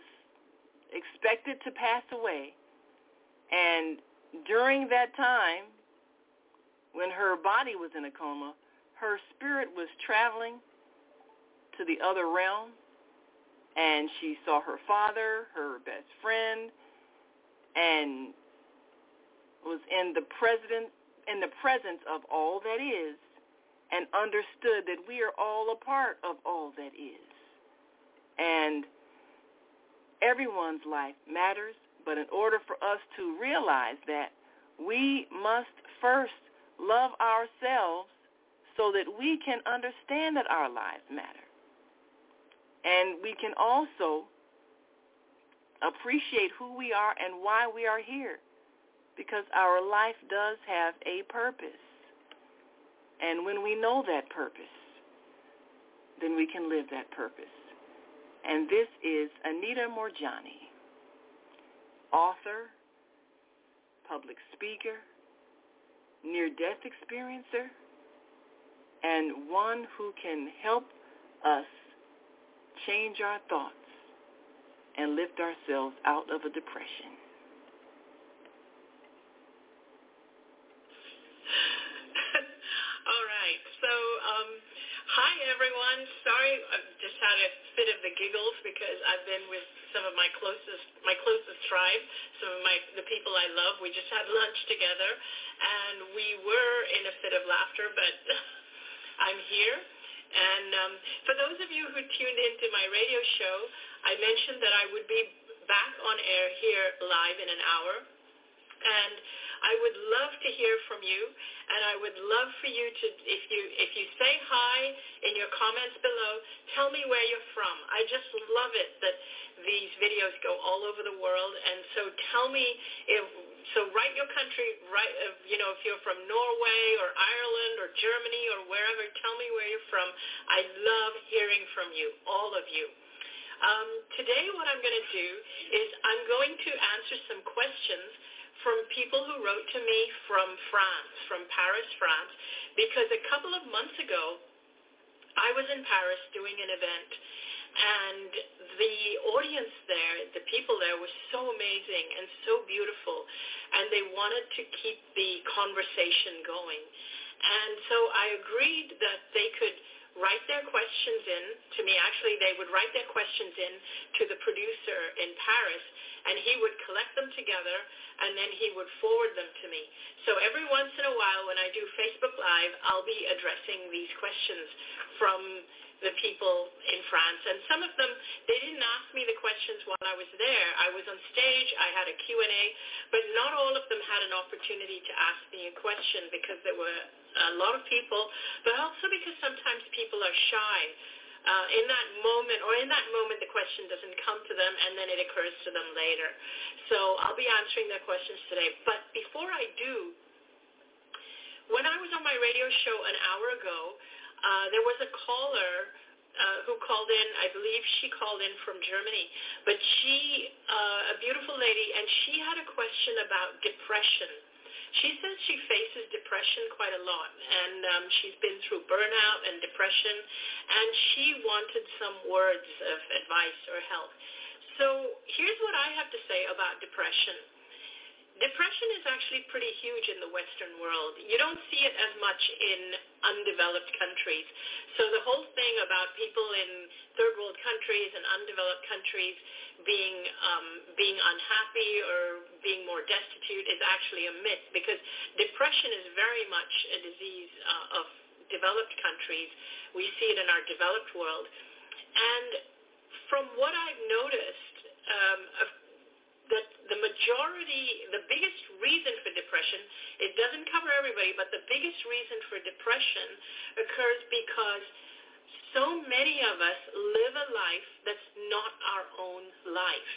expected to pass away. And during that time, when her body was in a coma, her spirit was traveling to the other realm, and she saw her father, her best friend, and was in the presence, in the presence of all that is, and understood that we are all a part of all that is. And everyone's life matters, but in order for us to realize that, we must first love ourselves so that we can understand that our lives matter. And we can also appreciate who we are and why we are here, because our life does have a purpose. And when we know that purpose, then we can live that purpose. And this is Anita Moorjani, author, public speaker, near-death experiencer, and one who can help us change our thoughts and lift ourselves out of a depression. All right. So, um, hi, everyone. Sorry, I've just had a fit of the giggles because I've been with some of my closest, my closest tribe, some of my the people I love. We just had lunch together, and we were in a fit of laughter, but I'm here. And um, for those of you who tuned into my radio show, I mentioned that I would be back on air here live in an hour. And I would love to hear from you, and I would love for you to, if you if you say hi in your comments below, tell me where you're from. I just love it that these videos go all over the world, and so tell me, if, so write your country, write, uh, you know, if you're from Norway or Ireland or Germany or wherever, tell me where you're from. I love hearing from you, all of you. Um, today what I'm going to do is I'm going to answer some questions from people who wrote to me from France, from Paris, France, because a couple of months ago, I was in Paris doing an event, and the audience there, the people there were so amazing and so beautiful, and they wanted to keep the conversation going. And so I agreed that they could write their questions in to me. Actually, they would write their questions in to the producer in Paris, and he would collect them together, and then he would forward them to me. So every once in a while when I do Facebook Live, I'll be addressing these questions from the people in France. And some of them, they didn't ask me the questions while I was there. I was on stage, I had a Q and A, but not all of them had an opportunity to ask me a question because there were a lot of people, but also because sometimes people are shy. Uh, in that moment, or in that moment, the question doesn't come to them, and then it occurs to them later. So I'll be answering their questions today. But before I do, when I was on my radio show an hour ago, uh, there was a caller uh, who called in. I believe she called in from Germany. But she, uh, a beautiful lady, and she had a question about depression. She says she faces depression quite a lot, and um, she's been through burnout and depression, and she wanted some words of advice or help. So here's what I have to say about depression. Depression is actually pretty huge in the Western world. You don't see it as much in undeveloped countries. So the whole thing about people in third world countries and undeveloped countries being um, being unhappy or being more destitute is actually a myth, because depression is very much a disease uh, of developed countries. We see it in our developed world. And from what I've noticed, um, that the majority, the biggest reason for depression, it doesn't cover everybody, but the biggest reason for depression occurs because so many of us live a life that's not our own life.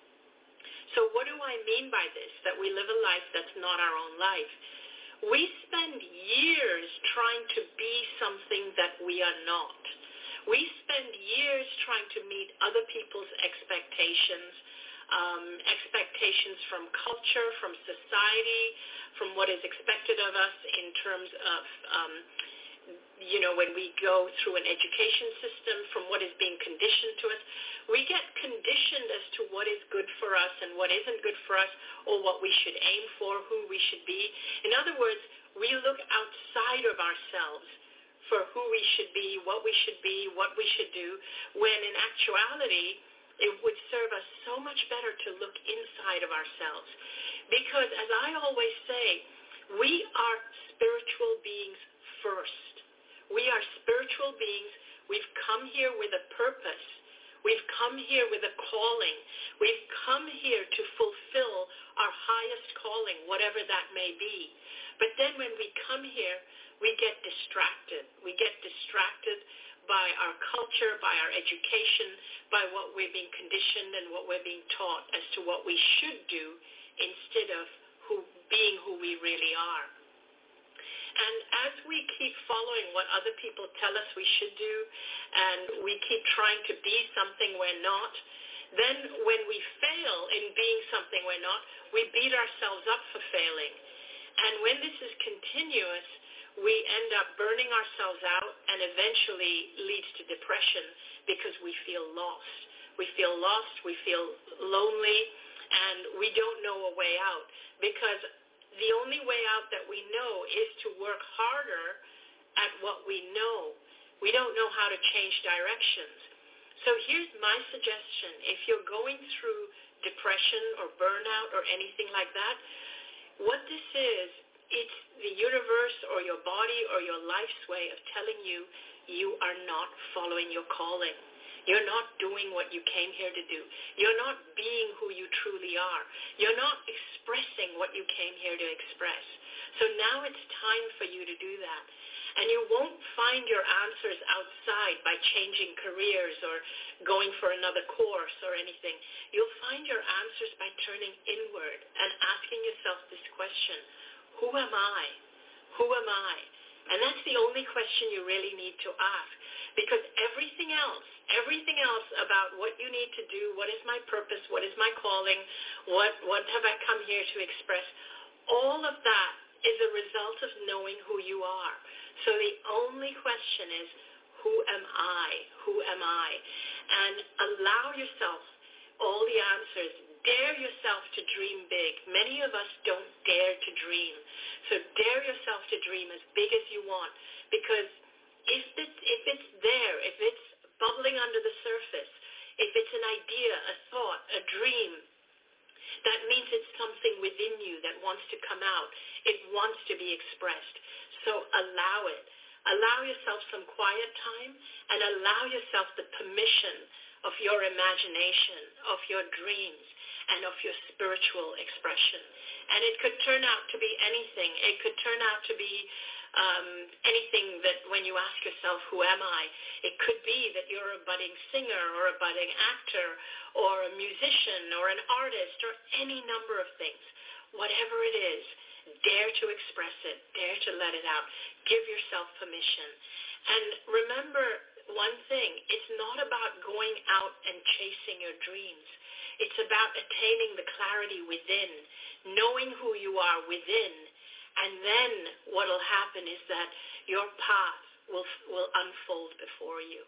So what do I mean by this, that we live a life that's not our own life? We spend years trying to be something that we are not. We spend years trying to meet other people's expectations, um, expectations from culture, from society, from what is expected of us in terms of, um, you know, when we go through an education system, from what is being conditioned to us. We get conditioned as to what is good for us and what isn't good for us, or what we should aim for, who we should be. In other words, we look outside of ourselves for who we should be, what we should be, what we should do, when in actuality, it would serve us so much better to look inside of ourselves. Because as I always say, we are spiritual beings first. We are spiritual beings. We've come here with a purpose. We've come here with a calling. We've come here to fulfill our highest calling, whatever that may be. But then when we come here, we get distracted. We get distracted by our culture, by our education, by what we're being conditioned and what we're being taught as to what we should do instead of who, being who we really are. And as we keep following what other people tell us we should do, and we keep trying to be something we're not, then when we fail in being something we're not, we beat ourselves up for failing. And when this is continuous, we end up burning ourselves out and eventually leads to depression because we feel lost. We feel lost, we feel lonely, and we don't know a way out because the only way out that we know is to work harder at what we know. We don't know how to change directions. So here's my suggestion. If you're going through depression or burnout or anything like that, what this is, it's the universe or your body or your life's way of telling you you are not following your calling. You're not doing what you came here to do. You're not being who you truly are. You're not expressing what you came here to express. So now it's time for you to do that. And you won't find your answers outside by changing careers or going for another course or anything. You'll find your answers by turning inward and asking yourself this question: who am I? Who am I? And that's the only question you really need to ask. Because everything else, everything else about what you need to do, what is my purpose, what is my calling, what, what have I come here to express, all of that is a result of knowing who you are. So the only question is, who am I? Who am I? And allow yourself all the answers. Dare yourself to dream big. Many of us don't dare to dream. So dare yourself to dream as big as you want. Because if it's, if it's there, if it's bubbling under the surface, if it's an idea, a thought, a dream, that means it's something within you that wants to come out. It wants to be expressed. So allow it. Allow yourself some quiet time and allow yourself the permission of your imagination, of your dreams, and of your spiritual expression. And it could turn out to be anything. It could turn out to be um, anything that when you ask yourself, who am I? It could be that you're a budding singer or a budding actor or a musician or an artist or any number of things. Whatever it is, dare to express it. Dare to let it out. Give yourself permission. And remember one thing, it's not about going out and chasing your dreams. It's about attaining the clarity within, knowing who you are within, and then what will happen is that your path will will unfold before you.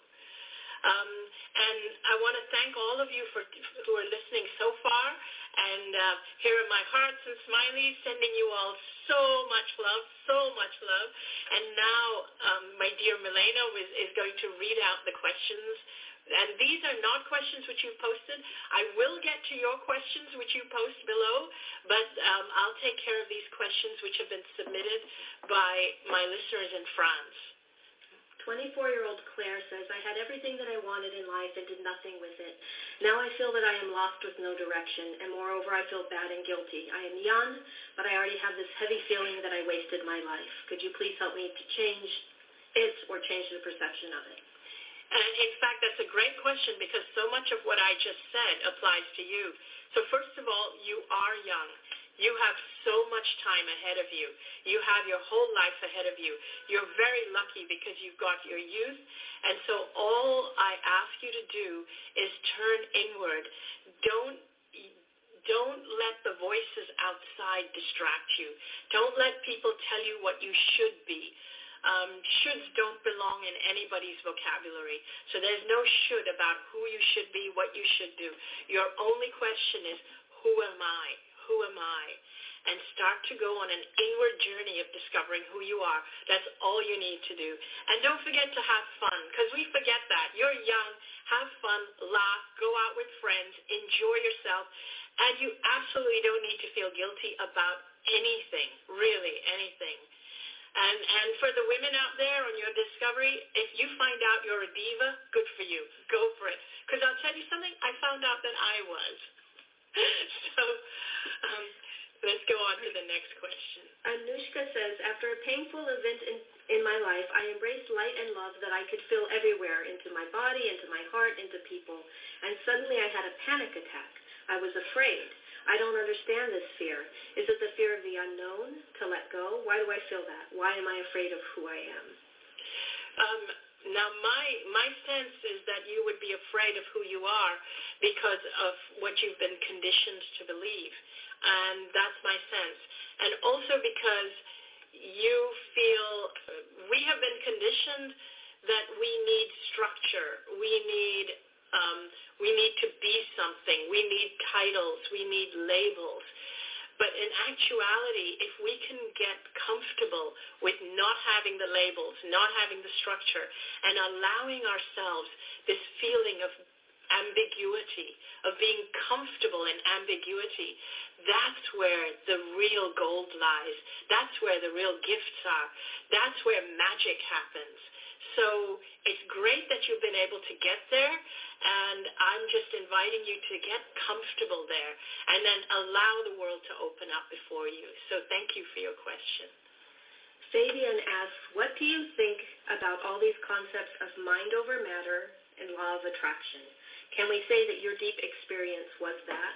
Um, and I want to thank all of you for who are listening so far, and uh, here are my hearts and smileys, sending you all so much love, so much love. And now um, my dear Milena is, is going to read out the questions. And these are not questions which you've posted. I will get to your questions which you post below, but um, I'll take care of these questions which have been submitted by my listeners in France. twenty-four-year-old Claire says, I had everything that I wanted in life and did nothing with it. Now I feel that I am lost with no direction, and moreover, I feel bad and guilty. I am young, but I already have this heavy feeling that I wasted my life. Could you please help me to change it or change the perception of it? And in fact, that's a great question because so much of what I just said applies to you. So first of all, you are young. You have so much time ahead of you. You have your whole life ahead of you. You're very lucky because you've got your youth. And so all I ask you to do is turn inward. Don't Don't let the voices outside distract you. Don't let people tell you what you should be. Um, shoulds don't belong in anybody's vocabulary. So there's no should about who you should be, what you should do. Your only question is, who am I? who am I? And start to go on an inward journey of discovering who you are. That's all you need to do. And don't forget to have fun, because we forget that. You're young, have fun, laugh, go out with friends, enjoy yourself, and you absolutely don't need to feel guilty about anything, really anything. And and for the women out there on your discovery, if you find out you're a diva, good for you. Go for it. Because I'll tell you something, I found out that I was. so... Um, Let's go on to the next question. Anushka says, after a painful event in, in my life, I embraced light and love that I could feel everywhere, into my body, into my heart, into people. And suddenly I had a panic attack. I was afraid. I don't understand this fear. Is it the fear of the unknown, to let go? Why do I feel that? Why am I afraid of who I am? Um, now, my my sense is that you would be afraid of who you are because of what you've been conditioned to believe. And that's my sense. And also because you feel, we have been conditioned that we need structure, we need, um, we need to be something, we need titles, we need labels. But in actuality, if we can get comfortable with not having the labels, not having the structure, and allowing ourselves this feeling of ambiguity, of being comfortable in ambiguity, that's where the real gold lies. That's where the real gifts are. That's where magic happens. So it's great that you've been able to get there, and I'm just inviting you to get comfortable there and then allow the world to open up before you. So thank you for your question. Fabian asks, what do you think about all these concepts of mind over matter and law of attraction? Can we say that your deep experience was that?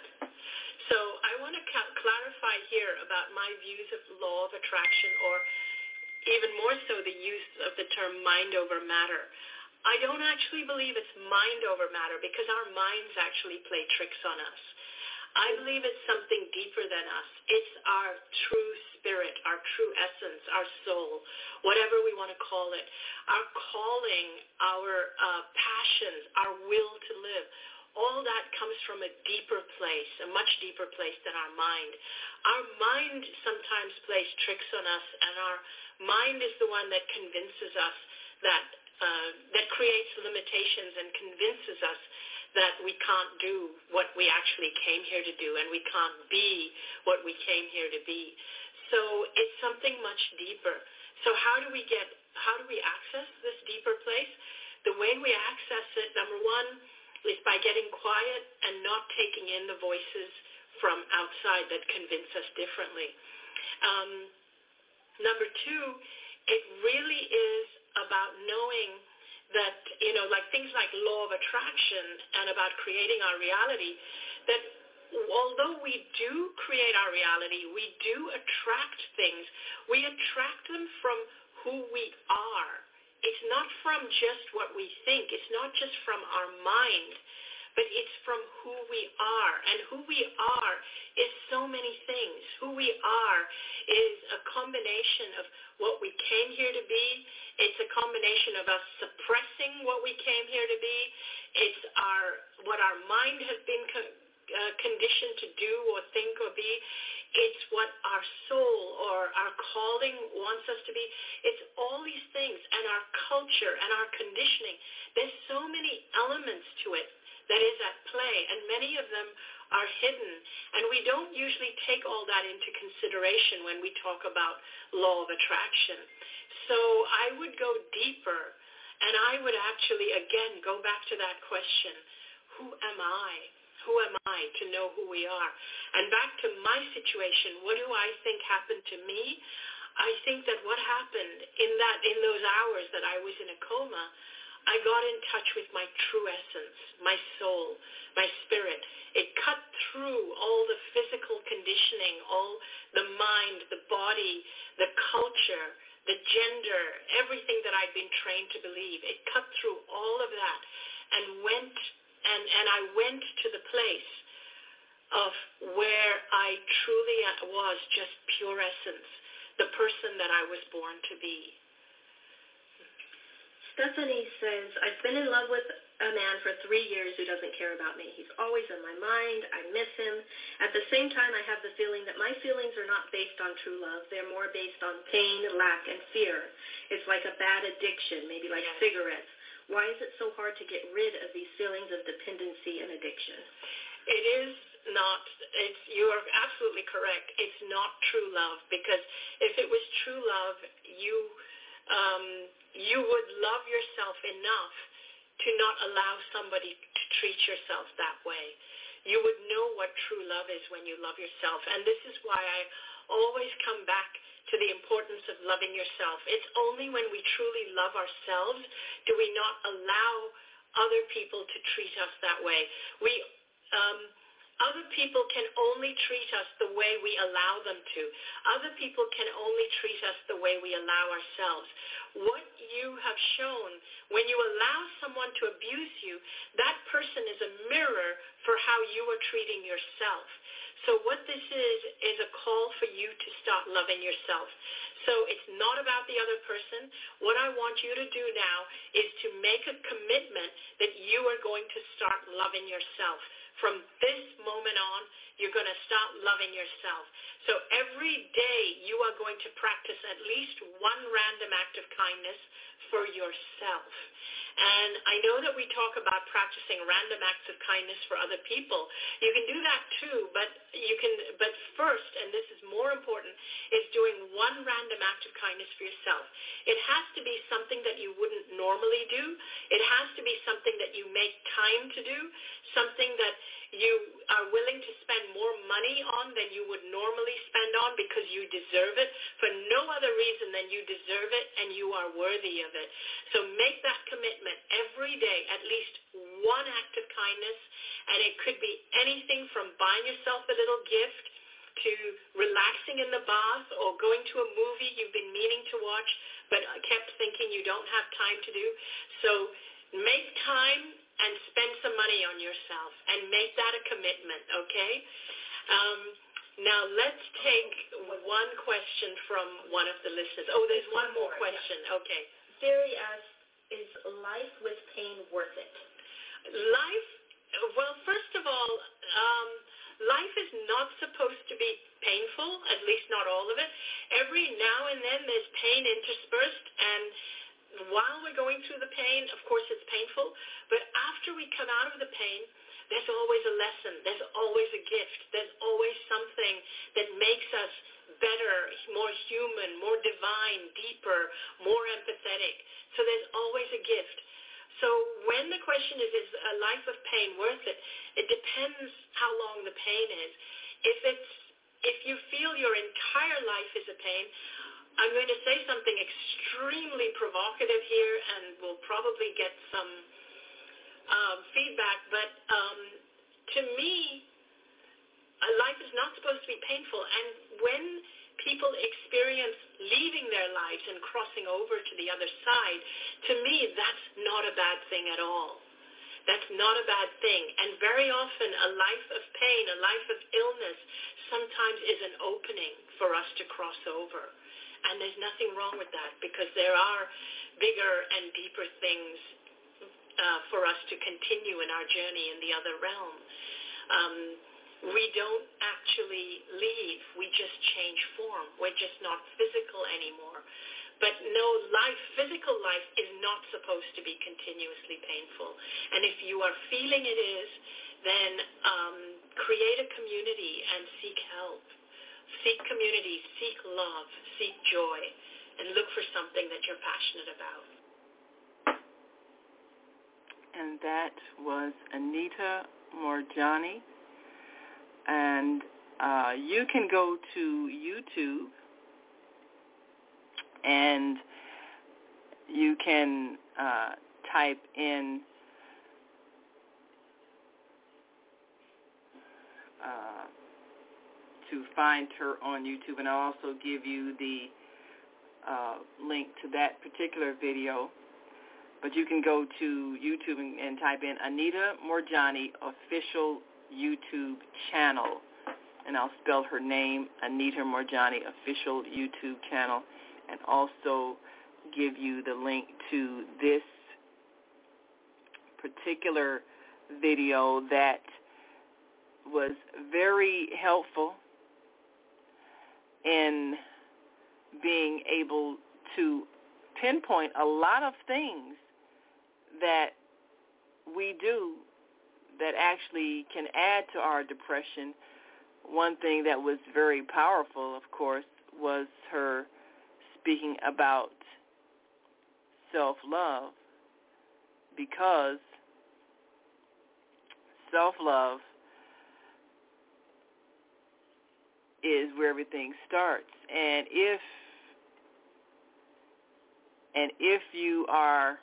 So I want to ca- clarify here about my views of law of attraction, or even more so the use of the term mind over matter. I don't actually believe it's mind over matter because our minds actually play tricks on us. I believe it's something deeper than us. It's our true spirit, our true essence, our soul, whatever we want to call it, our calling, our uh, passions, our will to live. All that comes from a deeper place, a much deeper place than our mind. Our mind sometimes plays tricks on us, and our mind is the one that convinces us that uh, that creates limitations and convinces us that we can't do what we actually came here to do, and we can't be what we came here to be. So it's something much deeper. So how do we get, how do we access this deeper place? The way we access it, number one, is by getting quiet and not taking in the voices from outside that convince us differently. Um, number two, it really is about knowing that, you know, like things like law of attraction and about creating our reality, that although we do create our reality, we do attract things. We attract them from who we are. It's not from just what we think. It's not just from our mind, but it's from who we are. And who we are is so many things. Who we are is a combination of what we came here to be. It's a combination of us suppressing what we came here to be. It's our what our mind has been co- uh, conditioned to do or think or be. It's what our soul or our calling wants us to be. It's all these things, and our culture and our conditioning. There's so many elements to it that is at play, and many of them are hidden. And we don't usually take all that into consideration when we talk about law of attraction. So I would go deeper, and I would actually, again, go back to that question, who am I? Who am I to know who we are? And back to my situation, what do I think happened to me? I think that what happened in that in those hours that I was in a coma, I got in touch with my true essence, my soul, my spirit. It cut through all the physical conditioning, all the mind, the body, the culture, the gender, everything that I'd been trained to believe. It cut through all of that and went and, and I went to the place of where I truly was just pure essence, the person that I was born to be. Stephanie says, I've been in love with a man for three years who doesn't care about me. He's always in my mind. I miss him. At the same time, I have the feeling that my feelings are not based on true love. They're more based on pain, lack, and fear. It's like a bad addiction, maybe like yes. cigarettes. Why is it so hard to get rid of these feelings of dependency and addiction? It is not, it's, you are absolutely correct. It's not true love, because if it was true love, you, um, you would love yourself enough to not allow somebody to treat yourself that way. You would know what true love is when you love yourself. And this is why I always come back to the importance of loving yourself. It's only when we truly love ourselves do we not allow other people to treat us that way. We, um, other people can only treat us the way we allow them to. Other people can only treat us the way we allow ourselves. What you have shown, when you allow someone to abuse you, that person is a mirror for how you are treating yourself. So what this is, is a call for you to start loving yourself. So it's not about the other person. What I want you to do now is to make a commitment that you are going to start loving yourself. From this moment on, you're going to start loving yourself. So every day you are going to practice at least one random act of kindness for yourself. And I know that we talk about practicing random acts of kindness for other people. You can do that too, but you can. But first, and this is more important, is doing one random act of kindness for yourself. It has to be something that you wouldn't normally do. It has to be something that you make time to do, something that you are willing to spend more money on than you would normally spend on because you deserve it for no other reason than you deserve it and you are worthy of it. So make that commitment every day, at least one act of kindness, and it could be anything from buying yourself a little gift to relaxing in the bath or going to a movie you've been meaning to watch but kept thinking you don't have time to do. So make time and spend some money on yourself and make that a commitment, okay? Um, now let's take one question from one of the listeners. Oh, there's one more question. Okay. Siri asked, is life with pain worth it? Life, well, first of all, um, life is not supposed to be painful, at least not all of it. Every now and then there's pain interspersed, and while we're going through the pain, of course it's painful, but after we come out of the pain, there's always a lesson. There's always a gift. There's always something that makes us better, more human, more divine, deeper, more empathetic. So there's always a gift. So when the question is, is a life of pain worth it, it depends how long the pain is. If it's, if you feel your entire life is a pain, I'm going to say something extremely provocative here and will probably get some um, feedback, but um, to me, a life is not supposed to be painful. And when people experience leaving their lives and crossing over to the other side, to me, that's not a bad thing at all. That's not a bad thing. And very often a life of pain, a life of illness, sometimes is an opening for us to cross over. And there's nothing wrong with that, because there are bigger and deeper things uh, for us to continue in our journey in the other realm. Um, we don't actually leave. We just change form. We're just not physical anymore. But no, life, physical life is not supposed to be continuously painful. And if you are feeling it is, then um, create a community and seek help. Seek community, seek love, seek joy, and look for something that you're passionate about. And that was Anita Moorjani. And uh, you can go to YouTube and you can uh, type in uh, to find her on YouTube, and I'll also give you the uh, link to that particular video. But you can go to YouTube and, and type in Anita Moorjani official YouTube channel, and I'll spell her name, Anita Moorjani official YouTube channel, and also give you the link to this particular video that was very helpful in being able to pinpoint a lot of things that we do that actually can add to our depression. One thing that was very powerful, of course, was her speaking about self-love, because self-love is where everything starts. And if and if you are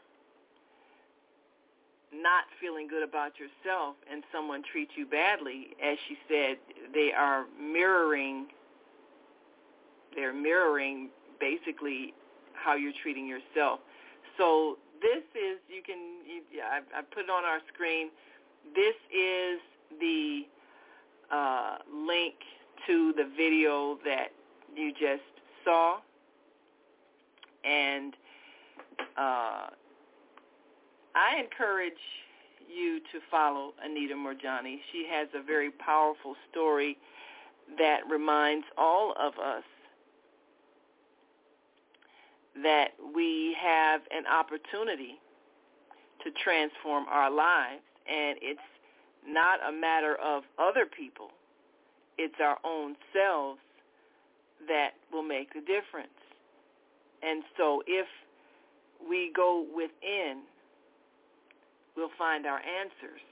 not feeling good about yourself and someone treats you badly, as she said, they are mirroring they're mirroring basically how you're treating yourself. So this is, you can, you, I, I put it on our screen. This is the uh, link to the video that you just saw. And uh, I encourage you to follow Anita Moorjani. She has a very powerful story that reminds all of us that we have an opportunity to transform our lives, and it's not a matter of other people. It's our own selves that will make the difference. And so if we go within, we'll find our answers.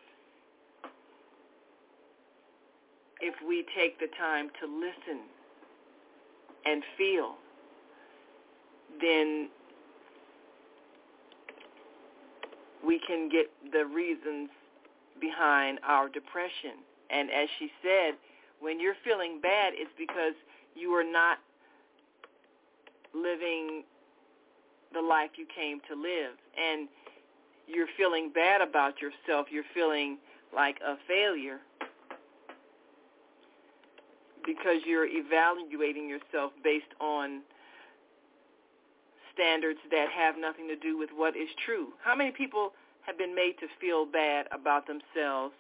If we take the time to listen and feel, then we can get the reasons behind our depression. And as she said, when you're feeling bad, it's because you are not living the life you came to live. And you're feeling bad about yourself. You're feeling like a failure because you're evaluating yourself based on standards that have nothing to do with what is true. How many people have been made to feel bad about themselves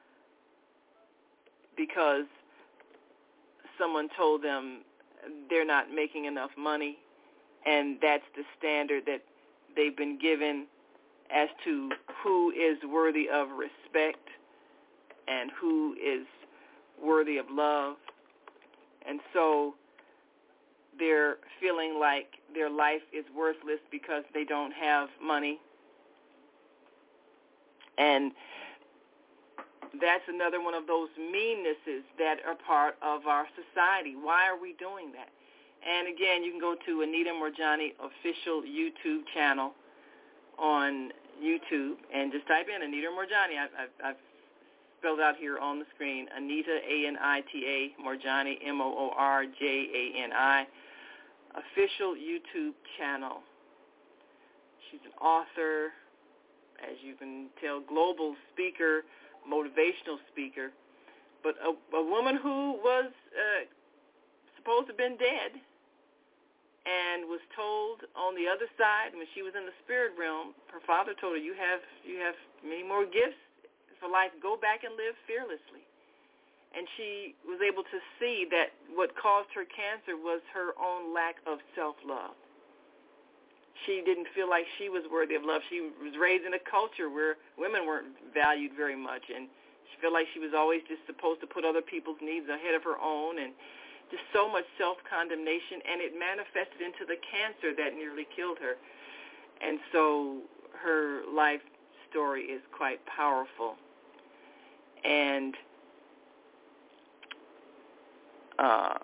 because someone told them they're not making enough money, and that's the standard that they've been given as to who is worthy of respect and who is worthy of love. And so they're feeling like their life is worthless because they don't have money. And that's another one of those meannesses that are part of our society. Why are we doing that? And again, you can go to Anita Moorjani official YouTube channel on YouTube and just type in Anita Moorjani. I've, I've, I've spelled out here on the screen, Anita, A N I T A, Moorjani, M O O R J A N I, official YouTube channel. She's an author, as you can tell, global speaker, motivational speaker, but a, a woman who was uh, supposed to have been dead and was told on the other side, when she was in the spirit realm, her father told her, you have you have many more gifts for life. Go back and live fearlessly. And she was able to see that what caused her cancer was her own lack of self-love. She didn't feel like she was worthy of love. She was raised in a culture where women weren't valued very much, and she felt like she was always just supposed to put other people's needs ahead of her own, and just so much self-condemnation, and it manifested into the cancer that nearly killed her. And so her life story is quite powerful. And uh,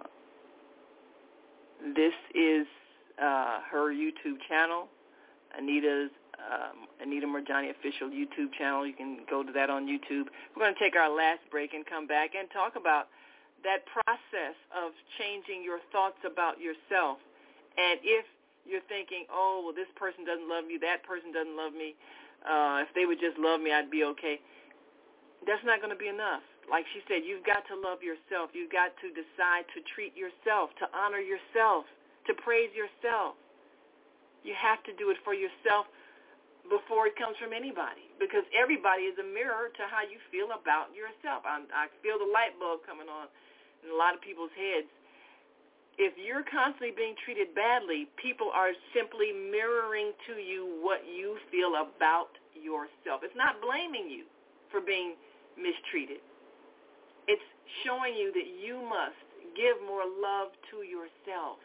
this is uh, her YouTube channel, Anita's um, Anita Moorjani official YouTube channel. You can go to that on YouTube. We're going to take our last break and come back and talk about that process of changing your thoughts about yourself. And if you're thinking, oh, well, this person doesn't love me, that person doesn't love me, uh, if they would just love me, I'd be okay, that's not going to be enough. Like she said, you've got to love yourself. You've got to decide to treat yourself, to honor yourself, to praise yourself. You have to do it for yourself before it comes from anybody, because everybody is a mirror to how you feel about yourself. I'm, I feel the light bulb coming on in a lot of people's heads. If you're constantly being treated badly, people are simply mirroring to you what you feel about yourself. It's not blaming you for being mistreated. It's showing you that you must give more love to yourself.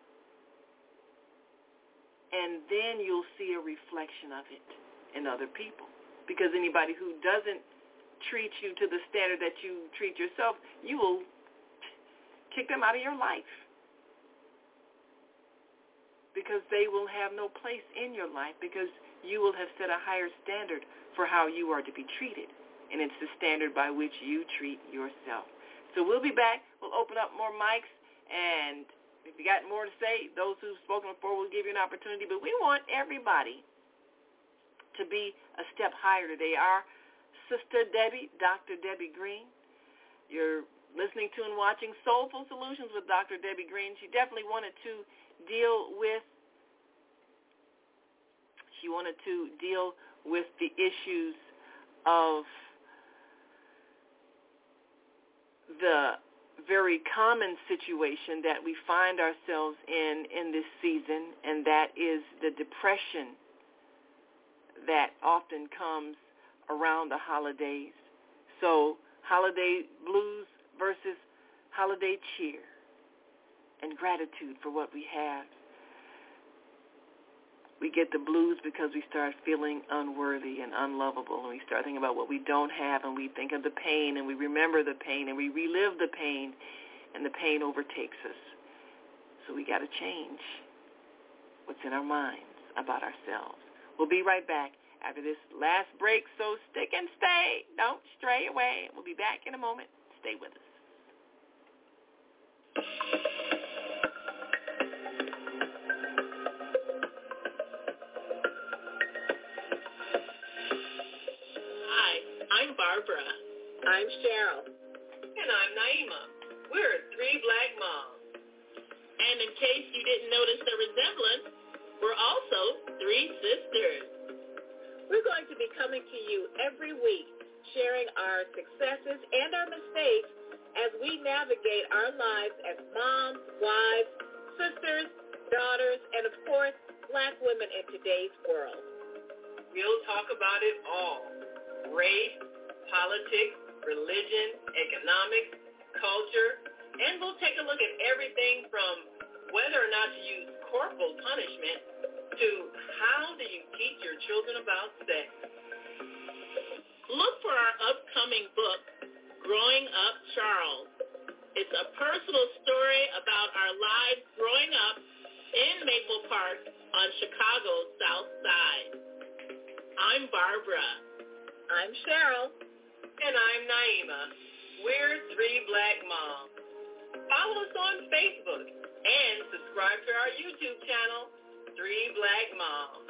And then you'll see a reflection of it in other people. Because anybody who doesn't treat you to the standard that you treat yourself, you will kick them out of your life. Because they will have no place in your life, because you will have set a higher standard for how you are to be treated. And it's the standard by which you treat yourself. So we'll be back. We'll open up more mics. And if you got more to say, those who've spoken before will give you an opportunity. But we want everybody to be a step higher today. Our Sister Debbie, Doctor Debbie Green. You're listening to and watching Soulful Solutions with Doctor Debbie Green. She definitely wanted to deal with she wanted to deal with the issues of the very common situation that we find ourselves in in this season, and that is the depression that often comes around the holidays. So holiday blues versus holiday cheer and gratitude for what we have. We get the blues because we start feeling unworthy and unlovable, and we start thinking about what we don't have, and we think of the pain, and we remember the pain, and we relive the pain, and the pain overtakes us. So we got to change what's in our minds about ourselves. We'll be right back after this last break, so stick and stay. Don't stray away. We'll be back in a moment. Stay with us. I'm Barbara. I'm Cheryl. And I'm Naima. We're three black moms. And in case you didn't notice the resemblance, we're also three sisters. We're going to be coming to you every week, sharing our successes and our mistakes as we navigate our lives as moms, wives, sisters, daughters, and of course, black women in today's world. We'll talk about it all. Race, politics, religion, economics, culture, and we'll take a look at everything from whether or not to use corporal punishment to how do you teach your children about sex. Look for our upcoming book, Growing Up Charles. It's a personal story about our lives growing up in Maple Park on Chicago's South Side. I'm Barbara. I'm Cheryl. And I'm Naima. We're three black moms. Follow us on Facebook and subscribe to our YouTube channel, Three Black Moms.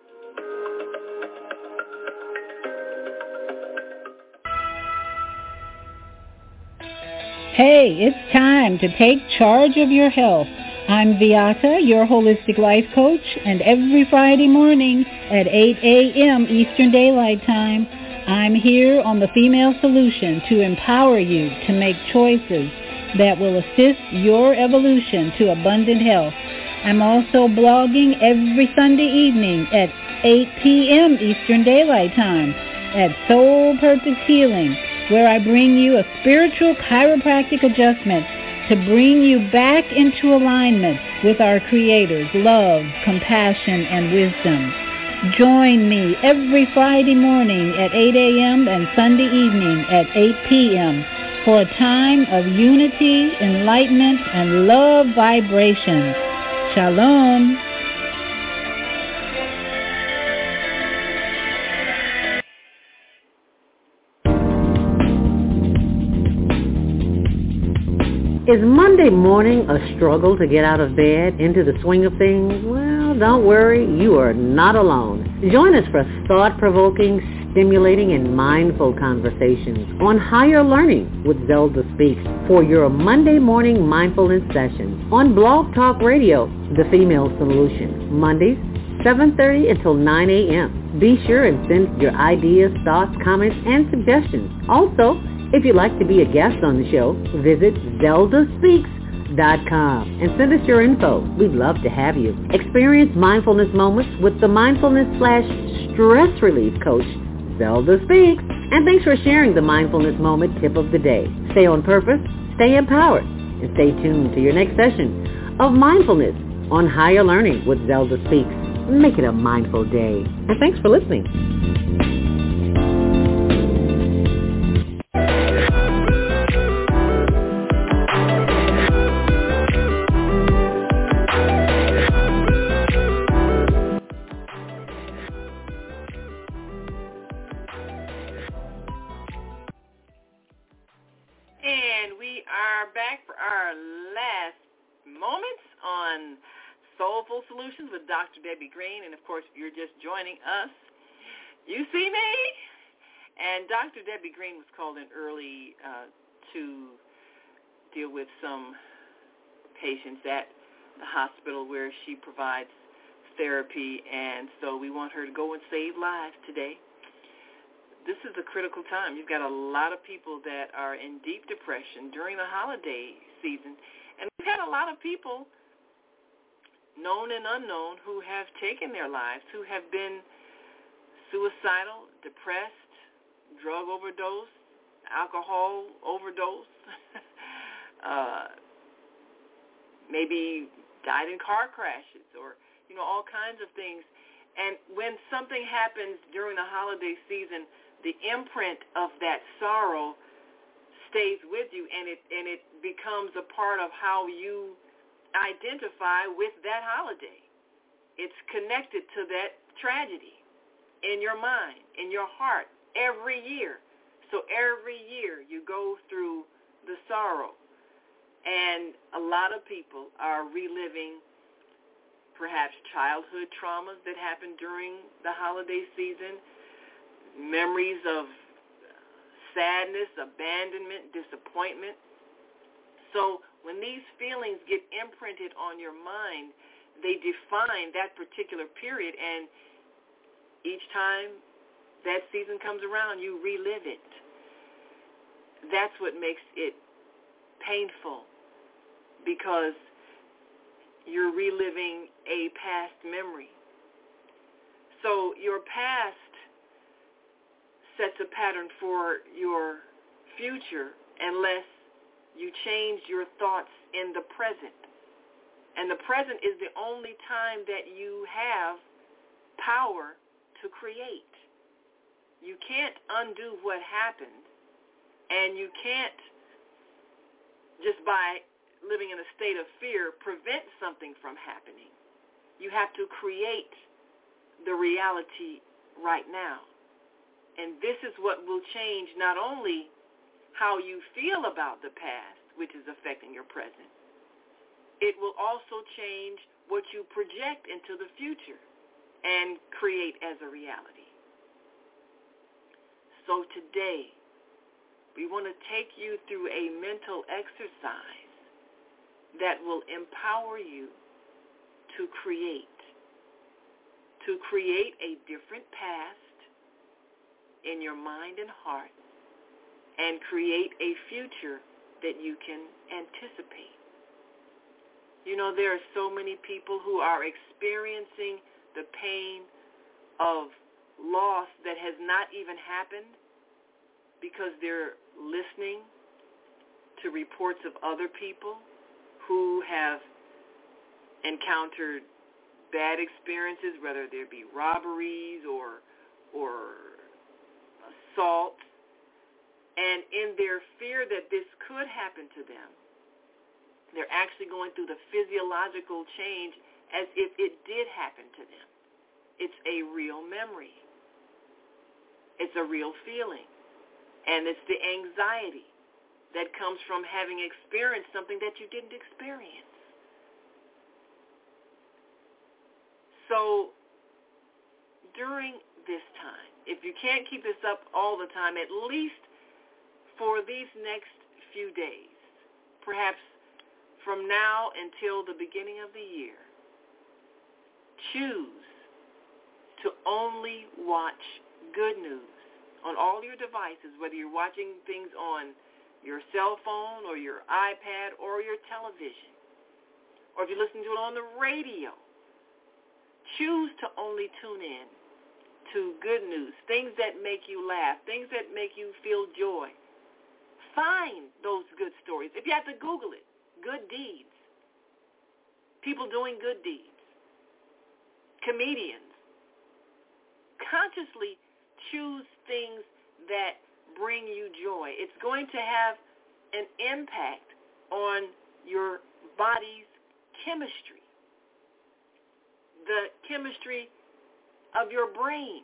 Hey, it's time to take charge of your health. I'm Viata, your holistic life coach, and every Friday morning at eight a.m. Eastern Daylight Time, I'm here on The Female Solution to empower you to make choices that will assist your evolution to abundant health. I'm also blogging every Sunday evening at eight p.m. Eastern Daylight Time at Soul Purpose Healing, where I bring you a spiritual chiropractic adjustment to bring you back into alignment with our Creator's love, compassion, and wisdom. Join me every Friday morning at eight a.m. and Sunday evening at eight p.m. for a time of unity, enlightenment, and love vibrations. Shalom. Is Monday morning a struggle to get out of bed, into the swing of things? Well, don't worry, you are not alone. Join us for thought-provoking, stimulating, and mindful conversations on higher learning with Zelda Speaks for your Monday morning mindfulness session on Blog Talk Radio, The Female Solution, Mondays, seven thirty until nine a.m. Be sure and send your ideas, thoughts, comments, and suggestions. Also, if you'd like to be a guest on the show, visit zelda speaks dot com and send us your info. We'd love to have you. Experience mindfulness moments with the mindfulness slash stress relief coach, Zelda Speaks. And thanks for sharing the mindfulness moment tip of the day. Stay on purpose, stay empowered, and stay tuned to your next session of Mindfulness on Higher Learning with Zelda Speaks. Make it a mindful day. And thanks for listening. And we are back for our last moments on Soulful Solutions with Doctor Debbie Green. And, of course, if you're just joining us, you see me. And Doctor Debbie Green was called in early uh, to deal with some patients at the hospital where she provides therapy. And so we want her to go and save lives today. This is a critical time. You've got a lot of people that are in deep depression during the holiday season. And we've had a lot of people, known and unknown, who have taken their lives, who have been suicidal, depressed, drug overdose, alcohol overdose, uh, maybe died in car crashes or, you know, all kinds of things. And when something happens during the holiday season, the imprint of that sorrow stays with you, and it and it becomes a part of how you identify with that holiday. It's connected to that tragedy in your mind, in your heart, every year. So every year you go through the sorrow. And a lot of people are reliving perhaps childhood traumas that happened during the holiday season, memories of sadness, abandonment, disappointment. So when these feelings get imprinted on your mind, they define that particular period, and each time that season comes around, you relive it. That's what makes it painful, because you're reliving a past memory. So your past sets a pattern for your future unless you change your thoughts in the present. And the present is the only time that you have power to create. You can't undo what happened, and you can't, just by living in a state of fear, prevent something from happening. You have to create the reality right now. And this is what will change not only how you feel about the past, which is affecting your present, it will also change what you project into the future and create as a reality. So today, we want to take you through a mental exercise that will empower you to create, to create a different past in your mind and heart, and create a future that you can anticipate. You know, there are so many people who are experiencing the pain of loss that has not even happened because they're listening to reports of other people who have encountered bad experiences, whether there be robberies or or assault, and in their fear that this could happen to them, they're actually going through the physiological change as if it did happen to them. It's a real memory. It's a real feeling. And it's the anxiety that comes from having experienced something that you didn't experience. So during this time, if you can't keep this up all the time, at least for these next few days, perhaps from now until the beginning of the year, choose to only watch good news on all your devices, whether you're watching things on your cell phone or your iPad or your television, or if you listen to it on the radio. Choose to only tune in to good news, things that make you laugh, things that make you feel joy. Find those good stories. If you have to Google it, good deeds, people doing good deeds, comedians. Consciously choose things that bring you joy. It's going to have an impact on your body's chemistry, the chemistry of your brain.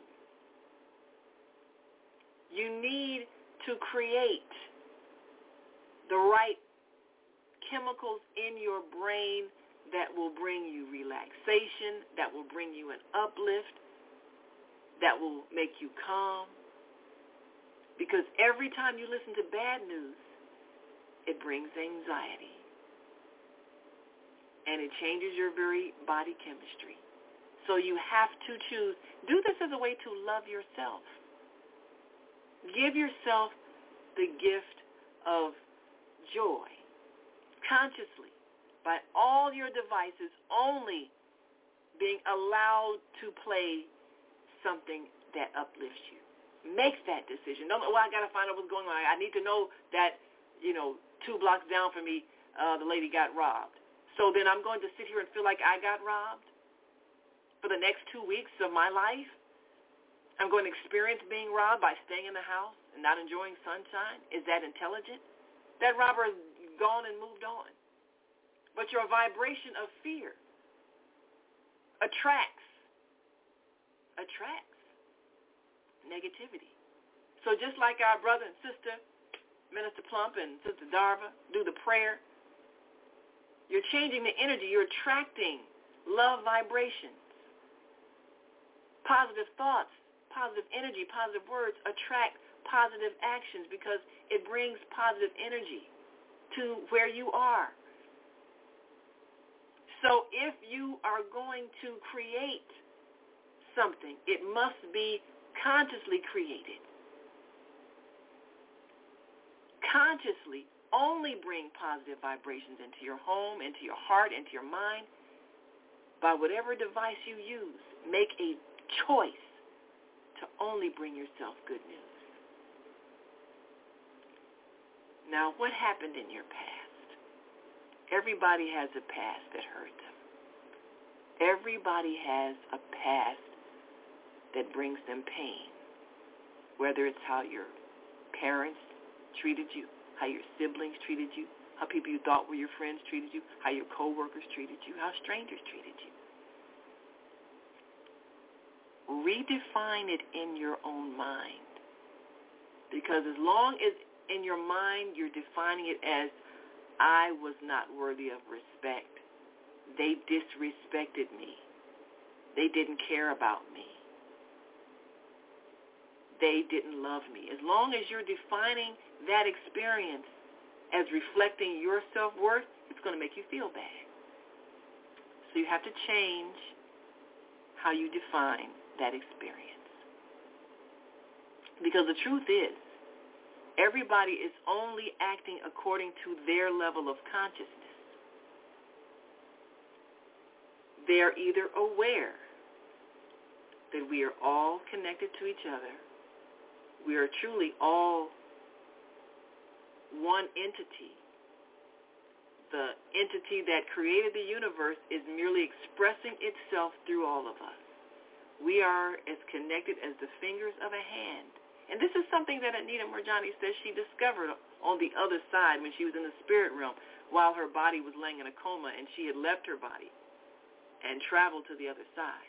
You need to create the right chemicals in your brain that will bring you relaxation, that will bring you an uplift, that will make you calm. Because every time you listen to bad news, it brings anxiety. And it changes your very body chemistry. So you have to choose. Do this as a way to love yourself. Give yourself the gift of joy consciously by all your devices only being allowed to play something that uplifts you. Make that decision. Don't, well, I got to find out what's going on. I need to know that, you know, two blocks down from me, uh, the lady got robbed. So then I'm going to sit here and feel like I got robbed for the next two weeks of my life? I'm going to experience being robbed by staying in the house and not enjoying sunshine? Is that intelligent? That robber is gone and moved on. But your vibration of fear attracts, attracts negativity. So just like our brother and sister, Minister Plump and Sister Darva, do the prayer, you're changing the energy. You're attracting love vibrations. Positive thoughts, positive energy, positive words attract positive actions because it brings positive energy to where you are. So if you are going to create something, it must be consciously created. Consciously only bring positive vibrations into your home, into your heart, into your mind by whatever device you use. Make a choice to only bring yourself good news. Now, what happened in your past? Everybody has a past that hurt them. Everybody has a past that brings them pain, whether it's how your parents treated you, how your siblings treated you, how people you thought were your friends treated you, how your coworkers treated you, how strangers treated you. Redefine it in your own mind. Because as long as in your mind you're defining it as, I was not worthy of respect, they disrespected me, they didn't care about me, they didn't love me. As long as you're defining that experience as reflecting your self-worth, it's going to make you feel bad. So you have to change how you define that experience. Because the truth is, everybody is only acting according to their level of consciousness. They are either aware that we are all connected to each other, we are truly all one entity. The entity that created the universe is merely expressing itself through all of us. We are as connected as the fingers of a hand. And this is something that Anita Moorjani says she discovered on the other side when she was in the spirit realm while her body was laying in a coma and she had left her body and traveled to the other side.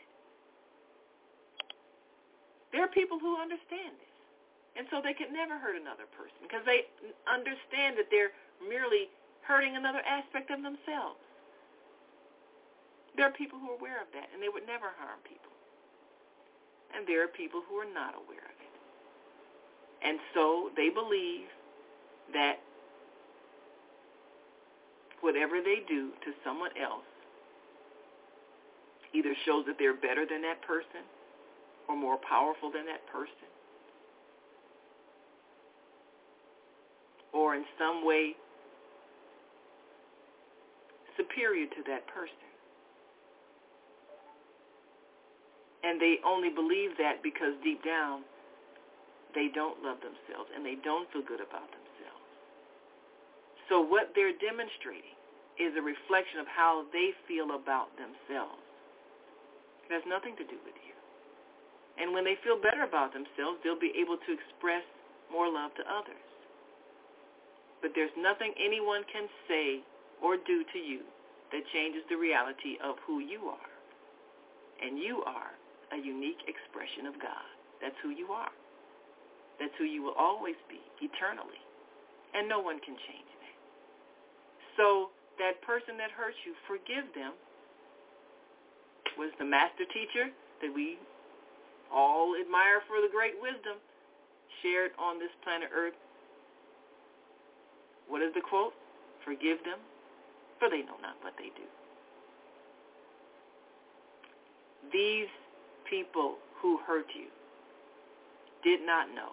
There are people who understand this. And so they could never hurt another person because they understand that they're merely hurting another aspect of themselves. There are people who are aware of that, and they would never harm people. And there are people who are not aware of it. And so they believe that whatever they do to someone else either shows that they're better than that person or more powerful than that person, or in some way superior to that person. And they only believe that because deep down they don't love themselves and they don't feel good about themselves. So what they're demonstrating is a reflection of how they feel about themselves. It has nothing to do with you. And when they feel better about themselves, they'll be able to express more love to others. But there's nothing anyone can say or do to you that changes the reality of who you are. And you are a unique expression of God. That's who you are. That's who you will always be, eternally. And no one can change that. So that person that hurt you, forgive them. Was the master teacher that we all admire for the great wisdom shared on this planet Earth. What is the quote? Forgive them, for they know not what they do. These people who hurt you did not know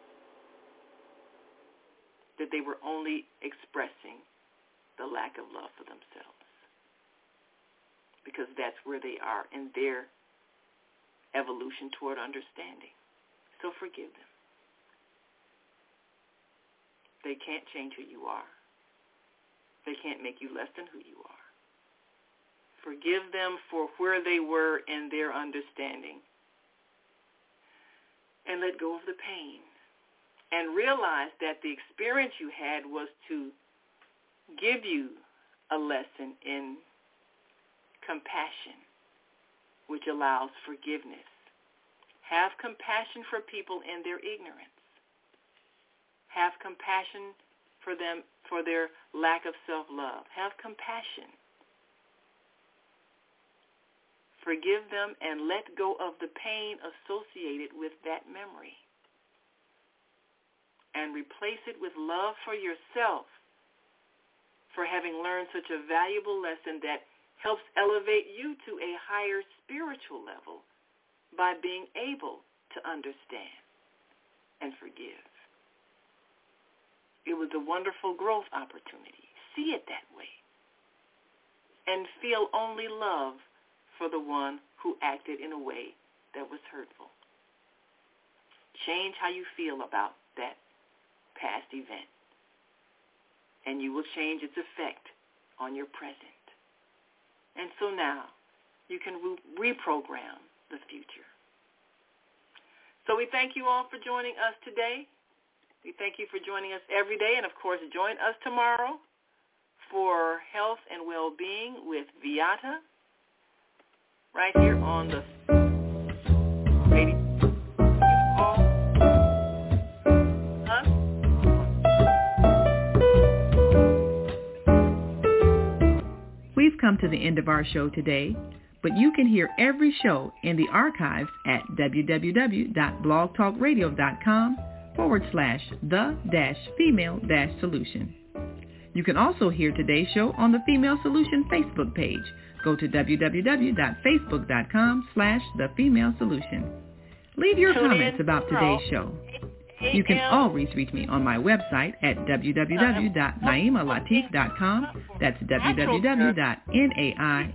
that they were only expressing the lack of love for themselves, because that's where they are in their evolution toward understanding. So forgive them. They can't change who you are. They can't make you less than who you are. Forgive them for where they were in their understanding. And let go of the pain. And realize that the experience you had was to give you a lesson in compassion, which allows forgiveness. Have compassion for people in their ignorance. Have compassion for them for their lack of self-love. Have compassion. Forgive them and let go of the pain associated with that memory. And replace it with love for yourself for having learned such a valuable lesson that helps elevate you to a higher spiritual level by being able to understand and forgive. It was a wonderful growth opportunity. See it that way. And feel only love for the one who acted in a way that was hurtful. Change how you feel about that past event, and you will change its effect on your present. And so now you can re- reprogram the future. So we thank you all for joining us today. We thank you for joining us every day. And, of course, join us tomorrow for Health and Well-Being with Viata right here on the radio. We've come to the end of our show today, but you can hear every show in the archives at www.blogtalkradio.com forward slash the dash female dash solution. You can also hear today's show on the Female Solution Facebook page. Go to www.facebook.com slash the female solution. Leave your comments about today's show. You can always reach me on my website at w w w dot naima latif dot com. That's w w w dot naima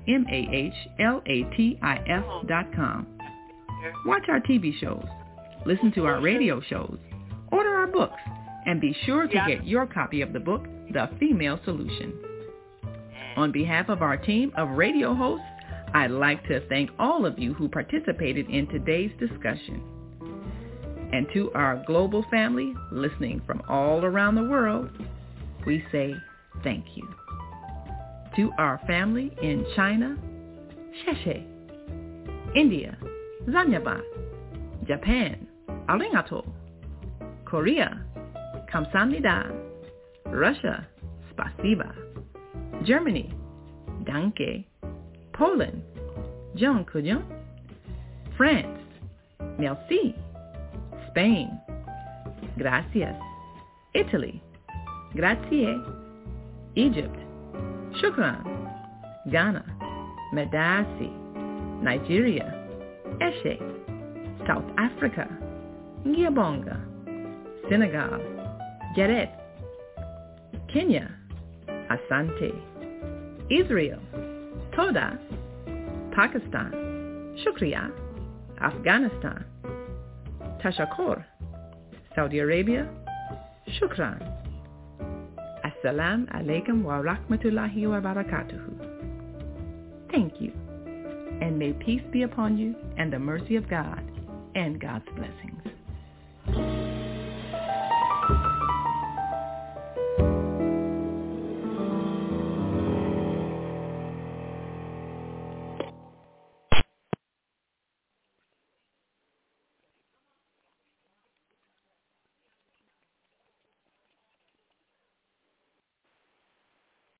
latif dot com. Watch our T V shows, listen to our radio shows, order our books, and be sure to get your copy of the book, The Female Solution. On behalf of our team of radio hosts, I'd like to thank all of you who participated in today's discussion. And to our global family listening from all around the world, we say thank you. To our family in China, Sheshe, India, Zanyaba, Japan, Arigato, Korea, Kamsahamnida, Russia, Spasiba, Germany, Danke, Poland, Jean Couillon, France, Merci, Spain, Gracias, Italy, Grazie, Egypt, Shukran, Ghana, Medasi, Nigeria, Eshe, South Africa, Ngiyabonga, Senegal, Geret, Kenya, Asante, Israel, Toda, Pakistan, Shukriya, Afghanistan, Tashakkur, Saudi Arabia, Shukran. Assalamu alaikum wa rahmatullahi wa barakatuhu. Thank you, and may peace be upon you and the mercy of God and God's blessings.